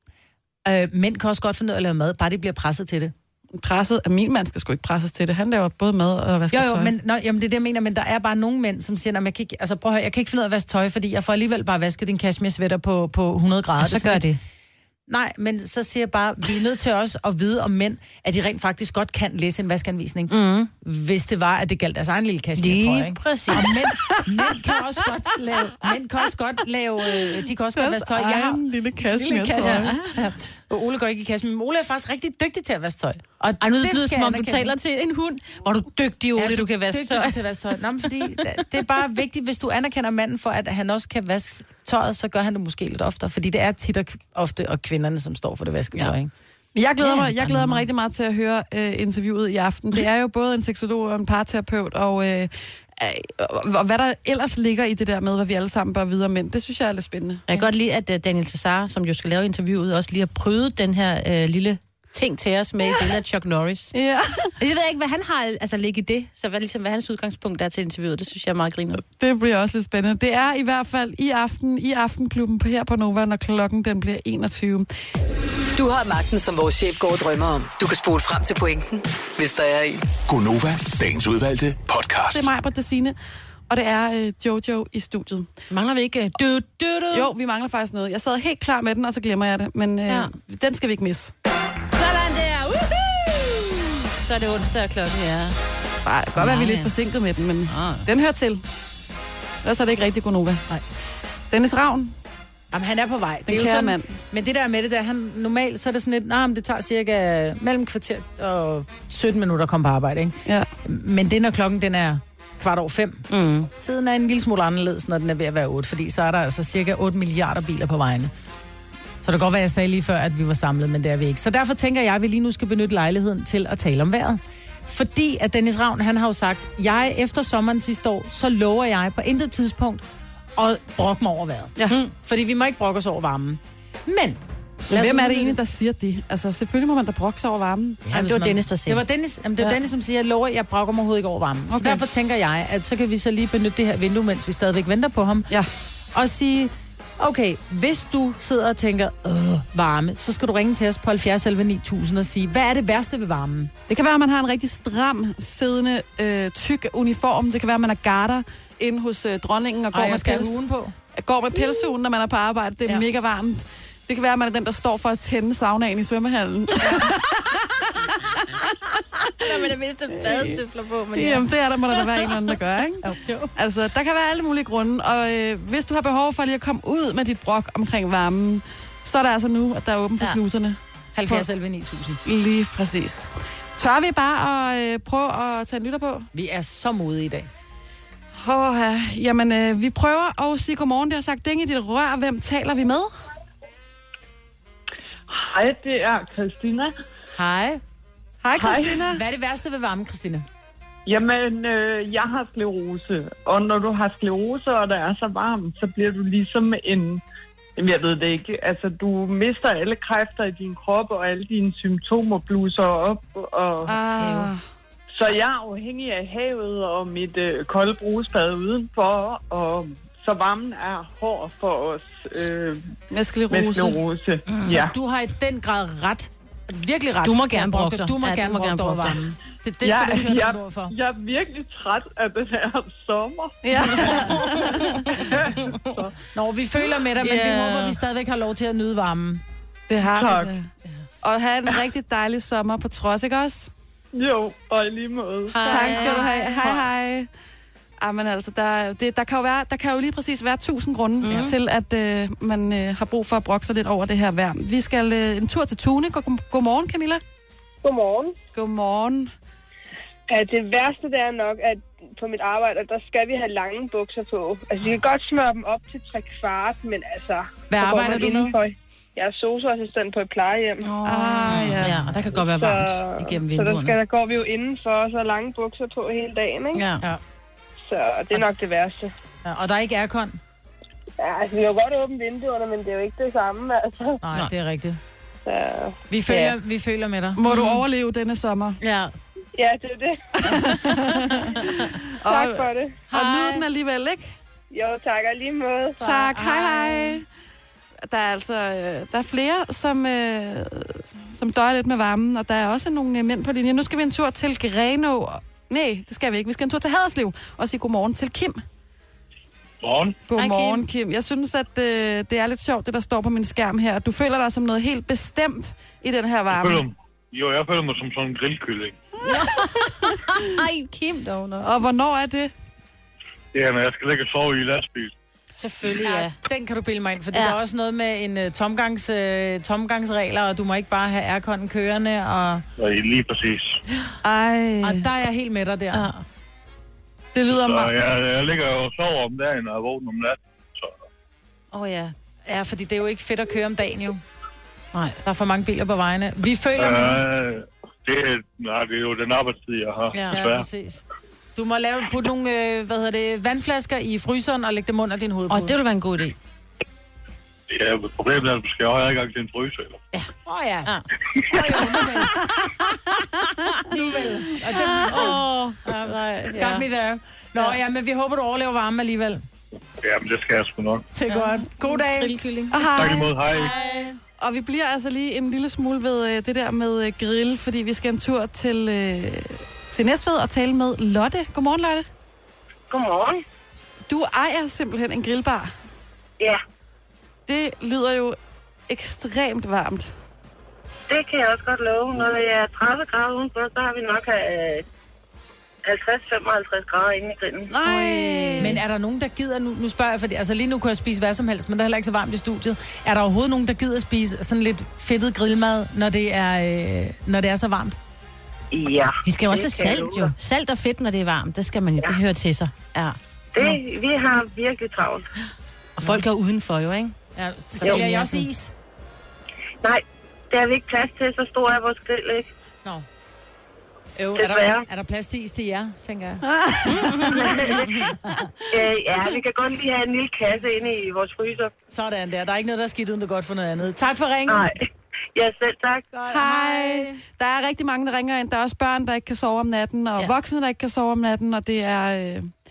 Øh, mænd kan også godt finde ud af at lave mad, bare de bliver presset til det. Presset? At min mand skal sgu ikke presses til det. Han laver både mad og vasker tøj. Jo, jo, men nå, jamen, det er det, jeg mener, men der er bare nogle mænd, som siger, at jeg kan ikke, altså, prøv at høre, jeg kan ikke finde ud af at vaske tøj, fordi jeg får alligevel bare vasket din cashmere-sweater på, på hundrede grader. Og så det gør det. Nej, men så siger jeg bare, vi er nødt til også at vide om mænd, at de rent faktisk godt kan læse en vaskeanvisning, mm. hvis det var, at det galt deres egen lille cashmere-trøje. Lige præcis. Og mænd, mænd kan også godt lave, mænd kan også godt lave, øh, de kan også godt vaske tøj. Jeg har en lille cashmere-trøje. Ja. Og Ole går ikke i cashmere, men Ole er faktisk rigtig dygtig til at vaske tøj. Og Ej, nu det lyder som om, du taler til en hund. Hvor du dygtig, Ole, ja, du, du kan vaske tøj. til at vaske tøj. Nå, men fordi det er bare vigtigt, hvis du anerkender manden for, at han også kan vaske tøjet, så gør han det måske lidt oftere. Fordi det er tit og ofte og kvinderne, som står for det vasketøj, ikke? Jeg glæder, mig, jeg glæder mig rigtig meget til at høre øh, interviewet i aften. Det er jo både en seksolog og en parterapeut, og, øh, øh, og hvad der ellers ligger i det der med, hvad vi alle sammen bør vide om mænd. Det synes jeg er lidt spændende. Jeg kan godt lide, at uh, Daniel Cesar, som jo skal lave interviewet, også lige har prøvet den her øh, lille ting til os med et billede af Chuck Norris. Ja. Jeg ved ikke, hvad han har altså ligge i det, så hvad, ligesom, hvad hans udgangspunkt er til interviewet. Det synes jeg er meget griner. Det bliver også lidt spændende. Det er i hvert fald i aften, i Aftenklubben på her på Nova, når klokken den bliver enogtyve. Du har magten, som vores chef går og drømmer om. Du kan spole frem til pointen, hvis der er en. Gonova, dagens udvalgte podcast. Det er mig, Britt, Desine, og det er øh, Jojo i studiet. Mangler vi ikke? Du, du, du. Jo, vi mangler faktisk noget. Jeg sad helt klar med den, og så glemmer jeg det, men øh, ja. Den skal vi ikke misse. Sådan der! Woohoo! Så er det onsdag, og klokken er... Bare, det kan godt være, vi er lidt forsinket med den, men ah. Den hører til. Ellers er det ikke rigtig Gonova. Nej. Dennis Ravn. Jamen, han er på vej. Den det er jo kære sådan, mand. Men det der med det der, han, normalt så er det sådan lidt, nej, nah, det tager cirka mellem kvarter og sytten minutter at komme på arbejde, ikke? Ja. Men det, når klokken den er kvart over fem. Mm. Tiden er en lille smule anderledes, når den er ved at være otte, fordi så er der altså cirka otte milliarder biler på vejene. Så det kan godt være, jeg sagde lige før, at vi var samlet, men det er vi ikke. Så derfor tænker jeg, at vi lige nu skal benytte lejligheden til at tale om vejret. Fordi at Dennis Ravn, han har jo sagt, jeg efter sommeren sidste år, så lover jeg på intet tidspunkt at brokke mig over vejret. Ja. Mm. Fordi vi må ikke brokke os over varmen. Men... Hvem er det egentlig, der siger det? Altså, selvfølgelig må man da brokke sig over varmen. Ja, det var man... Dennis, der siger. Det var Dennis, jamen, det var ja. Dennis, som siger, jeg lover, jeg brokker mig overhovedet ikke over varmen. Okay. Så derfor tænker jeg, at så kan vi så lige benytte det her vindue, mens vi stadigvæk venter på ham. Ja. Og sige, Okay, hvis du sidder og tænker, øh, varme, så skal du ringe til os på halvfjerds elleve ni tusind og sige, hvad er det værste ved varmen? Det kan være, at man har en rigtig stram, siddende, øh, tyk uniform. Det kan være, at man er garter inde hos øh, dronningen og går Ej, med, skal pels, have ugen på. går med pelsugen, når man er på arbejde. Det er ja. mega varmt. Det kan være, at man er den, der står for at tænde saunaen i svømmehallen. Der er det mindste badetøfler på. Men ja. Jamen, det er der, må der være en eller anden, der gør, ikke? Jo. Altså, der kan være alle mulige grunde, og øh, hvis du har behov for lige at komme ud med dit brok omkring varmen, så er der altså nu, at der er åben for ja. sluserne. halvfjerds elleve ni tusind. Lige præcis. Tør vi bare at øh, prøve at tage en lytter på? Vi er så modige i dag. Åh, jamen, øh, vi prøver at sige godmorgen. Det har sagt ding i dit rør. Hvem taler vi med? Hej, det er Christina. Hej. Hej, Christina. Hvad er det værste ved varmen, Christina? Jamen, øh, jeg har sklerose, og når du har sklerose, og der er så varmt, så bliver du ligesom en... Jamen, jeg ved det ikke. Altså, du mister alle kræfter i din krop, og alle dine symptomer bluser op, og... Ah. Så jeg er afhængig af havet og mit øh, kolde brusbad udenfor, og så varmen er hård for os øh, med sklerose. Med sklerose. Mm. Så ja. du har i den grad ret, virkelig ret. Du må gerne brokke dig. Du må ja, gerne brokke dig over varmen. Det, det jeg, skal du ikke høre jeg, ord for. Jeg er virkelig træt af den her sommer. Ja. Nå, vi føler med dig, men yeah. vi håber, at vi stadigvæk har lov til at nyde varmen. Det har tak. vi da. Og have en rigtig dejlig sommer på trods, ikke også? Jo, og i lige måde. Hej. Tak skal du have. Hej, hej. Jamen altså, der, det, der, kan jo være, der kan jo lige præcis være tusind grunde mm. til, at øh, man øh, har brug for at brokke sig lidt over det her vejr. Vi skal øh, en tur til Tune. God, godmorgen, Camilla. Godmorgen. Godmorgen. Ja, det værste det er nok, at på mit arbejde, der skal vi have lange bukser på. Altså, vi kan godt smøre dem op til tre kvart, men altså... Hvad arbejder du med? For, jeg er sosu-assistent på et plejehjem. Oh, ah, ja. ja, og der kan godt være varmt så, igennem vinduerne. Så der, skal, der går vi jo indenfor, og så lange bukser på hele dagen, ikke? Ja. ja. Så det er nok det værste. Ja, og der er ikke aircon? Ja, altså, vi har godt åbent vinduerne, men det er jo ikke det samme, altså. Nej, det er rigtigt. Så, vi, føler, ja. vi føler med dig. Må du overleve denne sommer? Ja. Ja, det er det. Tak for det. Og nyde den alligevel, ikke? Jo, tak og lige måde. Tak, hej hej. Der er altså der er flere, som, øh, som døjer lidt med varmen, og der er også nogle mænd på linjen. Nu skal vi en tur til Grenå. Nej, det skal vi ikke. Vi skal en tur til Haderslev og sige godmorgen til Kim. Godmorgen. Godmorgen, Kim. Jeg synes, at øh, det er lidt sjovt, det der står på min skærm her. Du føler dig som noget helt bestemt i den her varme. Jeg føler, jo, jeg føler mig som sådan en grillkylling. Ej, Kim dog. Og hvornår er det? Ja, når jeg skal ligge og sove i lastbil. Selvfølgelig, ja. ja. Den kan du bilde mig ind, for ja. Der er også noget med en uh, tomgangs, uh, tomgangsregler, og du må ikke bare have airconen kørende. Og... Ja, lige præcis. Ej. Og der er jeg helt med dig der. Ja. Det lyder så meget... jeg, jeg ligger og sover om dagen og er vågen om natten. Åh oh, ja. Ja, fordi det er jo ikke fedt at køre om dagen jo. Nej, der er for mange biler på vejene. Vi føler... Øh, det, nej, det er jo den arbejdstid, jeg har. Ja, ja præcis. Du må lave, putte nogle øh, hvad hedder det, vandflasker i fryseren og lægge dem under din hovedpude. Og det vil være en god idé. Ja, problemet er, at du skal have adgang til en fryser. Eller? Ja. Åh oh, ja. ja. Oh, jo, nu vel. Nu vel. Og det, åh, oh, ja. Got me there. Nå, ja. ja, men vi håber, du overlever varme alligevel. Jamen, det skal jeg sgu nok. Det er godt. God dag. Grillkylling. Og hej. Tak imod. Hej. Hej. Og vi bliver altså lige en lille smule ved øh, det der med øh, grill, fordi vi skal en tur til... Øh, til Næstved og tale med Lotte. Godmorgen, Lotte. Godmorgen. Du ejer simpelthen en grillbar. Ja. Det lyder jo ekstremt varmt. Det kan jeg også godt love. Når det er tredive grader udenfor, så har vi nok øh, halvtreds til femoghalvtreds grader inde i grillen. Nej. Men er der nogen, der gider... Nu, nu spørger jeg, fordi altså, lige nu kan jeg spise hvad som helst, men der er heller ikke så varmt i studiet. Er der overhovedet nogen, der gider spise sådan lidt fedtet grillmad, når det er, øh, når det er så varmt? Ja. De skal jo også have salt, jo. Salt og fedt, når det er varmt. Det skal man jo. Ja. Det hører til sig. Ja. Det, vi har virkelig travlt. Og folk er udenfor jo, ikke? Ja. Så er jeg også is? Nej, det har vi ikke plads til. Så stor er vores grill, ikke? Nå. Jo, er der, er der plads til is til jer, tænker jeg? øh, ja, vi kan godt lige have en lille kasse inde i vores fryser. Sådan der. Der er ikke noget, der er skidt uden det godt for noget andet. Tak for ringen. Nej. Ja, selv tak. Godt. Hej. Der er rigtig mange, der ringer ind. Der er også børn, der ikke kan sove om natten, og ja. voksne, der ikke kan sove om natten, og det er... Øh,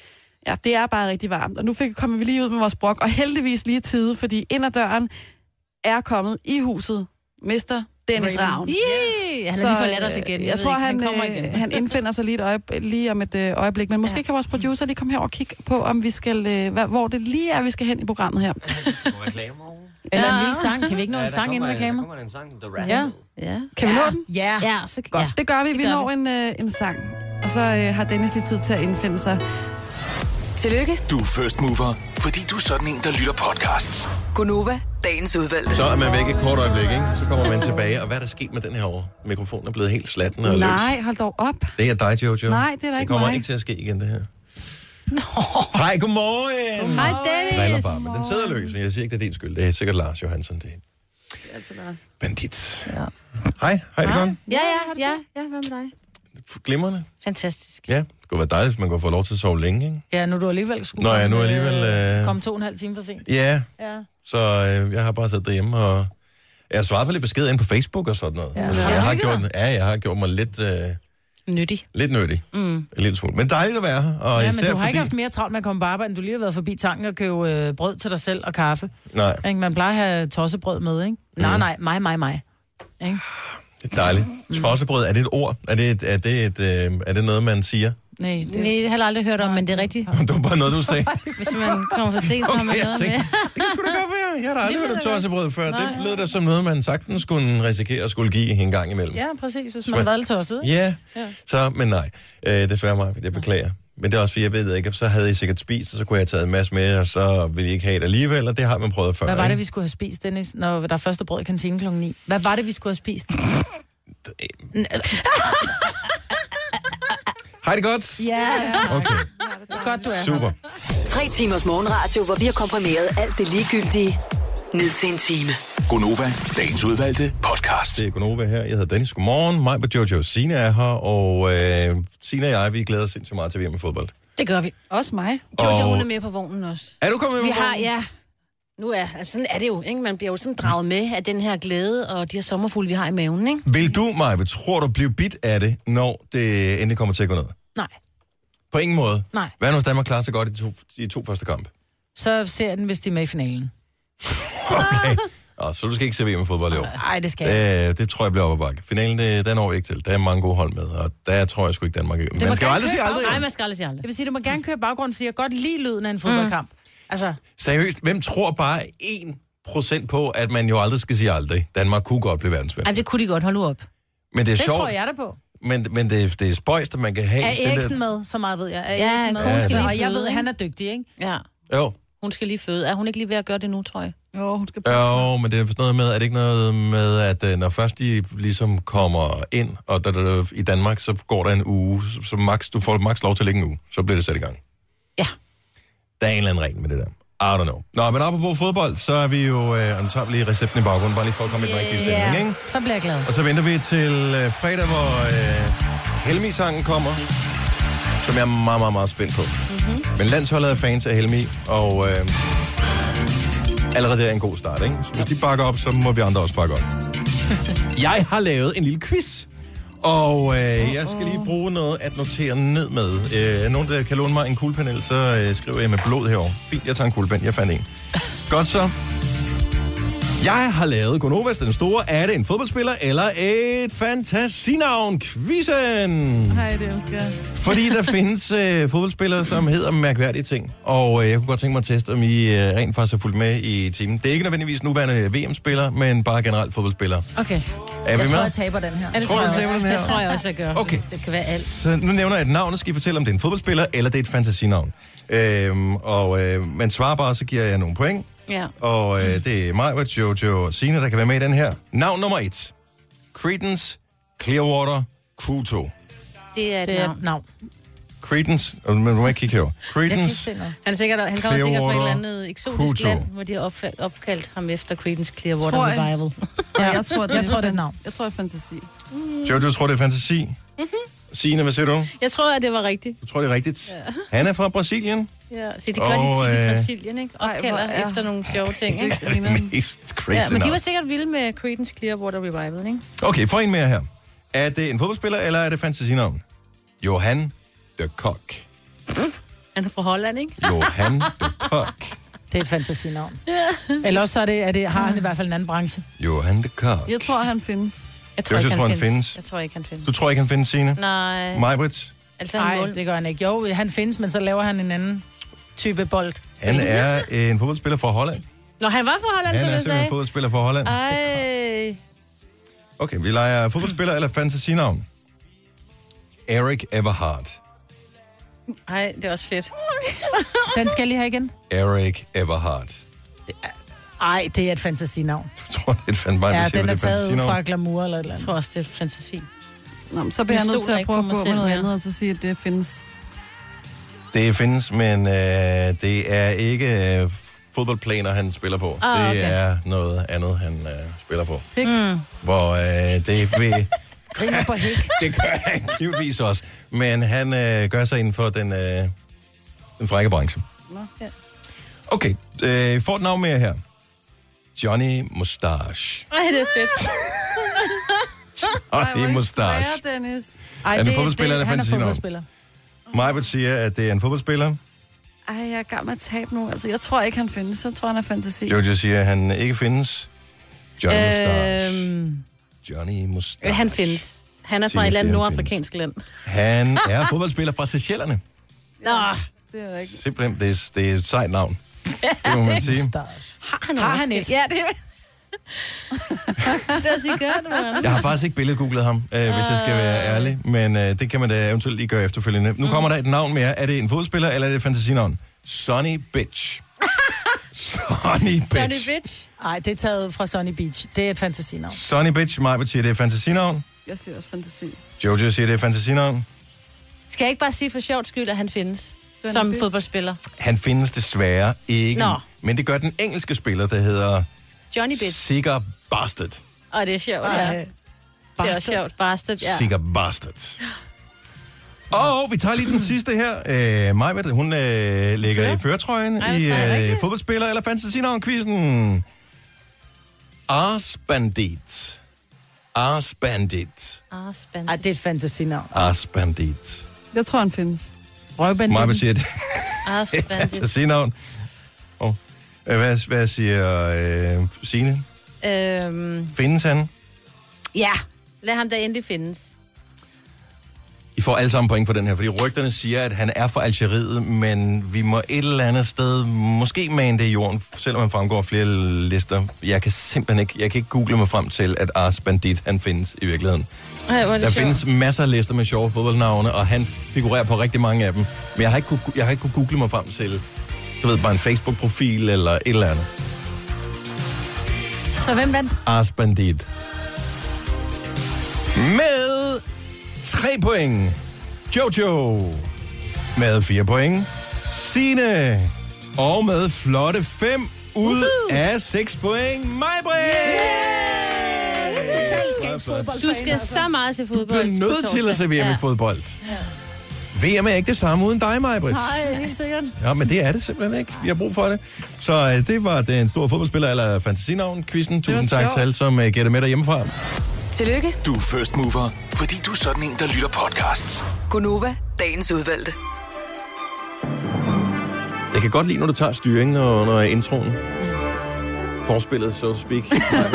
Ja, det er bare rigtig varmt. Og nu fik, kommer vi lige ud med vores brok, og heldigvis lige tide, fordi ind ad døren er kommet i huset mister Dennis Ravn. Yeah, han har lige forladt os igen. Jeg, jeg tror, ikke, han, han, øh, han indfinder sig lige, et øjeb- lige om et øh, øjeblik. Men måske ja. kan vores producer lige komme her og kigge på, om vi skal, øh, hvad, hvor det lige er, vi skal hen i programmet her. Eller en lille sang. Kan vi ikke nå ja, en sang inden reklamer? Der kommer en sang, The Ja. ja. Kan vi ja. nå den? Ja. Ja, så, Godt, ja. det gør vi. Det Vi gør når vi. en, øh, en sang. Og så øh, har Dennis lige tid til at indfinde sig. Tillykke, Du er first mover, fordi du er sådan en, der lytter podcasts. Gunova, dagens udvalgte. Så er man væk et kort øjeblik, ikke? Så kommer man tilbage. Og hvad er der sket med den her over? Mikrofonen er blevet helt slatten og løs. Nej, hold dog op. Det er dig, Jojo. Nej, det er da Det ikke kommer mig. ikke til at ske igen, det her. Hej, godmorgen. Hej, Driller Dennis. bare, men den sidder løs. Jeg siger ikke, det er din skyld. Det er sikkert Lars Johansson, det er Altså, Lars. bandit. Ja. Hej, hej det godt? Ja, ja, ja, ja, hvad med dig? Glimrende. Fantastisk. Ja, det kunne være dejligt, hvis man kunne få lov til at sove længe, ikke? Ja, nu er du alligevel skulle Nå ja, nu komme, alligevel, øh, komme to og en halv time for sent. Ja, Ja. så øh, jeg har bare siddet derhjemme, og jeg har svaret på lidt beskeder ind på Facebook og sådan noget. Ja, altså, det jeg har hygger gjort, dig. ja, jeg har gjort mig lidt, øh, Nyttig. lidt nyttig. Mm. En lille smule. Men dejligt at være her. Og Ja, men især du har fordi... ikke haft mere travlt med at komme på arbejde, end du lige har været forbi tanken og købe øh, brød til dig selv og kaffe. Nej, Ikke? Man plejer at have tossebrød med, ikke? Nej, nej, mig, mig, mig. Ikke? det er dejligt. Tossebrød, er det et ord? Er det, et, er det, et, øh, er det noget, man siger? Nej, Det... Nej, det har jeg aldrig hørt om, men det er rigtigt. Det var bare noget, du sagde. Hvis man kommer for sent, så har man Okay, jeg noget tænkte, med. det kan sgu da godt være. Jeg har da aldrig Det hørt om ved jeg tossebrød før. Nej. Det lød da som noget, man sagtens skulle risikere at skulle give en gang imellem. Ja, præcis, hvis man har været lidt tosset. ikke? Ja, Ja. så, men nej. Øh, desværre mig, jeg beklager. Men det er også fordi, jeg ved ikke, så havde I sikkert spist, og så kunne jeg have taget en masse med, og så ville I ikke have det alligevel, og det har man prøvet før. Hvad var det, ikke? vi skulle have spist, Dennis, når der er første brød i kantinen klokken ni? Hvad var det, vi skulle have spist? Har I det godt? Ja, Okay, godt du er. super. Tre timers morgenradio, hvor vi har komprimeret alt det ligegyldige ned til en time. Gonova, dagens udvalgte podcast. Det er Gunova her. Jeg hedder Dennis. Godmorgen. Mig på Jojo. Signe er her, og øh, Signe og jeg, vi glæder os sindssygt meget til V M i fodbold. Det gør vi. Også mig. Jojo, Og- hun er med på vognen også. Er du kommet med Vi på har, vognen? ja. Nu er, altså, sådan er det jo, ikke? Man bliver jo sådan draget med af den her glæde og de her sommerfugle, vi har i maven, ikke? Vil du, Maja, tror du blive bit af det, når det endelig kommer til at gå ned? Nej. På ingen måde. Nej. Hvad nu, hvis Danmark klarer sig godt i de to, de to første kampe? Så ser jeg den, hvis de er med i finalen. Okay. Nå, så du skal ikke se V M i fodbold i år? Nej, det skal jeg. Øh, det tror jeg bliver op ad bakke. Finalen, det, den når vi ikke til. Der er mange gode hold med, og der tror jeg sgu ikke, Danmark er. Det må Man skal jo gerne aldrig sige køre aldrig. Nej, man skal aldrig sige aldrig. Jeg vil sige, du må gerne køre baggrund, fordi jeg godt lide lyden af en fodboldkamp. Mm. Altså, Seriøst, hvem tror bare en procent på, at man jo aldrig skal sige aldrig? Danmark kunne godt blive verdensmester. Ej, det kunne de godt. Hold nu op. Men det er det sjovt, tror jeg da på. men, men det, er- det er spøjst, at man kan have... Er den Eriksen der... med? Så meget ved jeg. Er Ja, Eriksen med? hun skal lige og jeg føde, ved, at ikke? han er dygtig, ikke? Ja. Jo. Hun skal lige føde. Er hun ikke lige ved at gøre det nu, tror jeg? Jo, hun skal Jo, men det er noget med, er det ikke noget med, at øh, når først de ligesom kommer ind, og der, der, i Danmark, så går der en uge, så, så max, du får max lov til at ligge en uge, så bliver det sat i gang. Ja. Der er en eller anden regel med det der. I don't know. Nå, men apropos fodbold, så er vi jo, øh, og nu tager vi lige recepten i baggrunden, bare lige for at komme i den rigtige stemning, ikke? Så bliver jeg glad. Og så venter vi til øh, fredag, hvor øh, Helmi-sangen kommer, som jeg er meget, meget, meget spændt på. Mm-hmm. Men landsholdet er fans af Helmi, og øh, allerede det er en god start, ikke? Så hvis de bakker op, så må vi andre også bakke op. Jeg har lavet en lille quiz, og øh, jeg skal lige bruge noget at notere ned med. Øh, nogen, der kan låne mig en kuglepen, så øh, skriver jeg med blod herover. Fint, jeg tager en kuglepen. Jeg fandt en. Godt så. Jeg har lavet Gonovas den store. Er det en fodboldspiller eller et fantasinavn? Quizzen! Hej, det elsker jeg. Fordi der findes øh, fodboldspillere, som hedder mærkværdige ting. Og øh, jeg kunne godt tænke mig at teste, om I øh, rent faktisk har fulgt med i timen. Det er ikke nødvendigvis nuværende V M-spiller, men bare generelt fodboldspillere. Okay. Er Jeg vi tror, med? jeg taber den her. Ja, det Tror tror du, jeg du taber også. den her? Det tror jeg også, jeg gør. Okay. Det kan være alt. Så nu nævner jeg et navn, og skal I fortælle, om det er en fodboldspiller, eller det er et fantasinavn. Øhm, og øh, man svarer bare, så giver jeg nogle point. Ja. Og øh, det er mig, Jojo og Signe, der kan være med i den her. Navn nummer et. Creedence Clearwater Q to. Det er et Det er navn. et navn. Creedence, øh, men du må ikke kigge herovre. Jeg kan ikke Creedence se noget. Han, er sikkert, han kommer sikkert fra et eller andet Clearwater eksotisk Q to. land, hvor de har opfaldt, opkaldt ham efter Creedence Clearwater Tror jeg. Revival. Ja, jeg tror, det, Jeg tror, det er et navn. Jeg tror, det er fantasi. Jojo tror, det er fantasi. Signe, hvad siger du? Jeg tror, at det var rigtigt. Du tror, det er rigtigt. Han er fra Brasilien. Ja. Så det gør Og, de tit i øh, Brasilien, ikke? Opkalder Ej, hvor er- efter nogle sjove ting, ikke? Det er det mest crazy Ja, men de navn. var sikkert vilde med Creedence Clearwater Revival, ikke? Okay, for en mere her. Er det en fodboldspiller, eller er det fantasinavn? Johan de Kock. Han er fra Holland, ikke? Johan de Kok. Det er et fantasinavn. Eller også så er det, er det, har han i hvert fald en anden branche. Johan de Kok. Jeg tror, han findes. Jeg tror, jeg ikke, tror, han, han findes. findes. Jeg tror ikke, han findes. Du tror ikke, han findes, Signe? Nej. Majbrits? Altså, Nej, det gør han ikke. Jo, han findes, men så laver han en anden type bold. Han er en fodboldspiller fra Holland. Nå, han var fra Holland, Han som er jeg simpelthen sagde. en fodboldspiller fra Holland. Ej. Okay, vi leger fodboldspiller eller fantasinavn. Erik Everhard. Ej, det er også fedt. Den skal jeg lige have igen. Erik Everhard. Ej, det er et fantasinavn. Jeg tror, det er fandme bare, Ja, det siger, den er det er taget ud fantasinavn. fra glamour eller et eller andet. Jeg tror også, det er fantasi. Nå, men så bliver jeg Jeg nødt til stoler at ikke prøve på at mig gå med selv noget mere. andet, og så sige, at det findes. Det findes, men øh, det er ikke øh, fodboldplaner, han spiller på. Ah, okay. Det er noget andet, han øh, spiller på. Mm. Hvor øh, det vil... Griner på hæk. Det gør han givetvis også. Men han øh, gør sig inden for den, øh, den frække branche. Ja. Okay, øh, vi får et navn mere her. Johnny Mustache. Ej, det er fedt. Johnny Mustache. Svære, Dennis. Ej, Er han det, fodboldspiller det, eller han er fantasinavn? fodboldspiller. Majbert siger, at det er en fodboldspiller. Ej, jeg er i gang med at tabe nu. Altså, jeg tror ikke, han findes. Jeg tror, han er fantasi. Jojo siger, at han ikke findes. Johnny Mustache. Øhm, Johnny Mustache. han findes. Han er fra Signe et eller andet siger, han nordafrikansk land. Han er fodboldspiller fra Seychellerne. Nå, Det er rigtigt. Simpelthen, det er, det er et sejt navn. Det må man sige. har han, Har også- han et? Ja, det er det er sikkert, man. Jeg har faktisk ikke billedgooglet ham, øh, hvis jeg skal være ærlig. Men øh, det kan man da eventuelt lige gøre efterfølgende. Nu kommer der et navn mere. Er det en fodboldspiller, eller er det et fantasinavn? Sonny Bitch. Sonny Bitch. Sonny Bitch. Nej, det er taget fra Sunny Beach. Det er et fantasinavn. Sonny Bitch. Majbert siger, det er fantasinavn. Jeg siger også fantasi. Jojo siger, det er fantasinavn. Skal jeg ikke bare sige for sjovt skyld, at han findes Sonny som Bitch. fodboldspiller? Han findes desværre ikke. Nå. Men det gør den engelske spiller, der hedder Johnny Bitch. Sigurd Bastard. Og det er sjovt, ja. Ej, Det er også sjovt. Bastard, ja. Sigurd Bastard. Og vi tager lige den sidste her. Øh, Majbert, hun øh, ligger i førtrøjen Ej, i så er det øh, rigtigt. fodboldspiller eller fantasinavn-quizzen. Ars Bandit. Ars Bandit. Ah, Ej, spændende. det er et fantasinavn. Ars Bandit. Jeg tror, han findes. Røvbanditten. Majbert siger, det Ah, er et spændende. fantasinavn. Og, øh, hvad, hvad siger øh, Signe? Øhm, Findes han? ja, lad ham da endelig findes. I får alle sammen point for den her, fordi rygterne siger, at han er fra Algeriet, men vi må et eller andet sted måske mane det i jorden, selvom han fremgår af flere lister. Jeg kan simpelthen ikke, jeg kan ikke google mig frem til, at Ars Bandit, han findes i virkeligheden. Ej, hvor er det Der sjovt. findes masser af lister med sjove fodboldnavne, og han figurerer på rigtig mange af dem. Men jeg har ikke kunne, jeg har ikke kunne google mig frem til, du ved, bare en Facebook-profil eller et eller andet. Så hvem vandt? Ars Bandit. Med tre point. Jojo. Med fire point. Signe. Og med flotte fem ud af seks point. Majbrit. Total skabsfodbold. Du skal så meget til Du fodbold. bliver på nødt til torsdag. at se V M Ja. i fodbold. V M er ikke det samme uden dig, Majbrit. Nej, helt sikkert. Ja, men det er det simpelthen ikke. Vi har brug for det. Så øh, det var den store fodboldspiller, eller fantasinavn, quizzen. Tusind tak sjovt. til alle, som øh, gætter med derhjemmefra. Tillykke, Du er first mover, fordi du er sådan en, der lytter podcasts. Gunova, dagens udvalgte. Jeg kan godt lide, når du tager styringen og når introen. Forspillet, so to speak.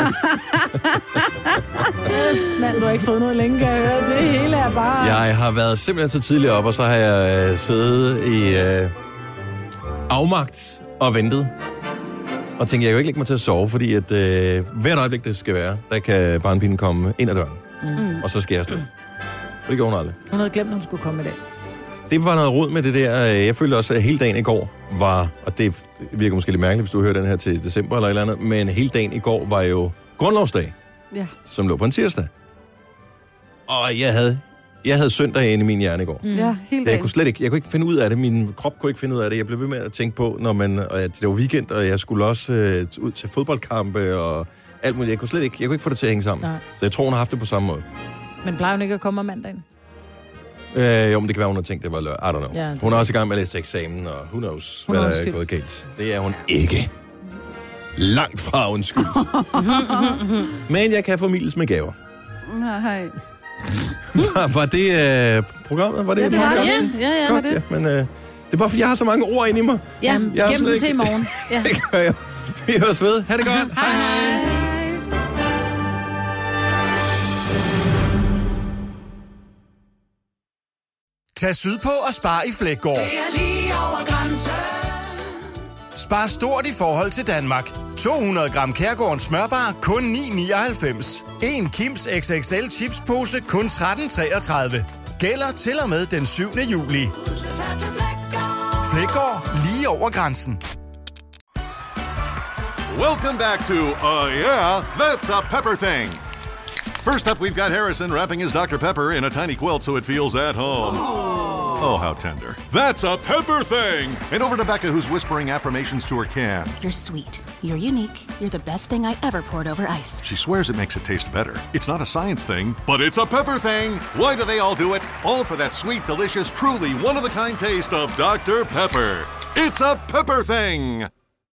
Mand, du har ikke fået noget længe, kan jeg høre. Det hele er bare... Jeg har været simpelthen så tidligt op, og så har jeg øh, siddet i øh, afmagt og ventet. Og tænkte, jeg kan jo ikke lægge mig til at sove, fordi at øh, hvert øjeblik, det skal være, der kan barnpigen komme ind ad døren. Mm. Og så skal jeg slå. Og det gjorde hun aldrig. Hun havde glemt, at hun skulle komme i dag. Det var noget rod med det der. Jeg følte også, at hele dagen i går var, og det virker måske lidt mærkeligt, hvis du hører den her til december eller et eller andet, men hele dagen i går var jo grundlovsdag, Ja. som lå på en tirsdag. Og jeg havde, jeg havde søndag inde i min hjerne i går. Mm. Ja, helt Jeg dagen. kunne slet ikke, jeg kunne ikke finde ud af det. Min krop kunne ikke finde ud af det. Jeg blev ved med at tænke på, når man, og at det var weekend, og jeg skulle også øh, ud til fodboldkampe og alt muligt. Jeg kunne slet ikke, jeg kunne ikke få det til at hænge sammen. Nej. Så jeg tror, hun har haft det på samme måde. Men plejer hun ikke at komme om mandagen? Øh, jo, men det kan være, hun har tænkt, det var lørdag. I don't know. Ja, det- Hun er også i gang med at læse til eksamen, og who knows, Hun er hvad der er undskyld. gået galt. Det er hun ikke. Langt fra undskyld. Men jeg kan formidles med gaver. Nej. Var, var det øh, programmet? Var det Ja, det var det. podcasten? Ja, ja, ja, Godt, var det. ja. Men øh, Det er bare, fordi jeg har så mange ord inde i mig. Ja, gem den til i morgen. Ja. Det gør jeg. Vi høres ved. Ha' det godt. Hej, hej. Tag sydpå og spar i Fleggaard. Spar stort i forhold til Danmark. to hundrede gram Kærgårdens smørbar kun ni nioghalvfems. En Kims X X L chipspose kun tretten treogtredive. Gælder til og med den syvende juli. Fleggaard, lige over grænsen. Welcome back to, uh, yeah, that's a Pepper thing. First up, we've got Harrison wrapping his Doctor Pepper in a tiny quilt so it feels at home. Oh, how tender. That's a Pepper thing! And over to Becca, who's whispering affirmations to her can. You're sweet. You're unique. You're the best thing I ever poured over ice. She swears it makes it taste better. It's not a science thing, but it's a Pepper thing! Why do they all do it? All for that sweet, delicious, truly one-of-a-kind taste of Doctor Pepper. It's a Pepper thing!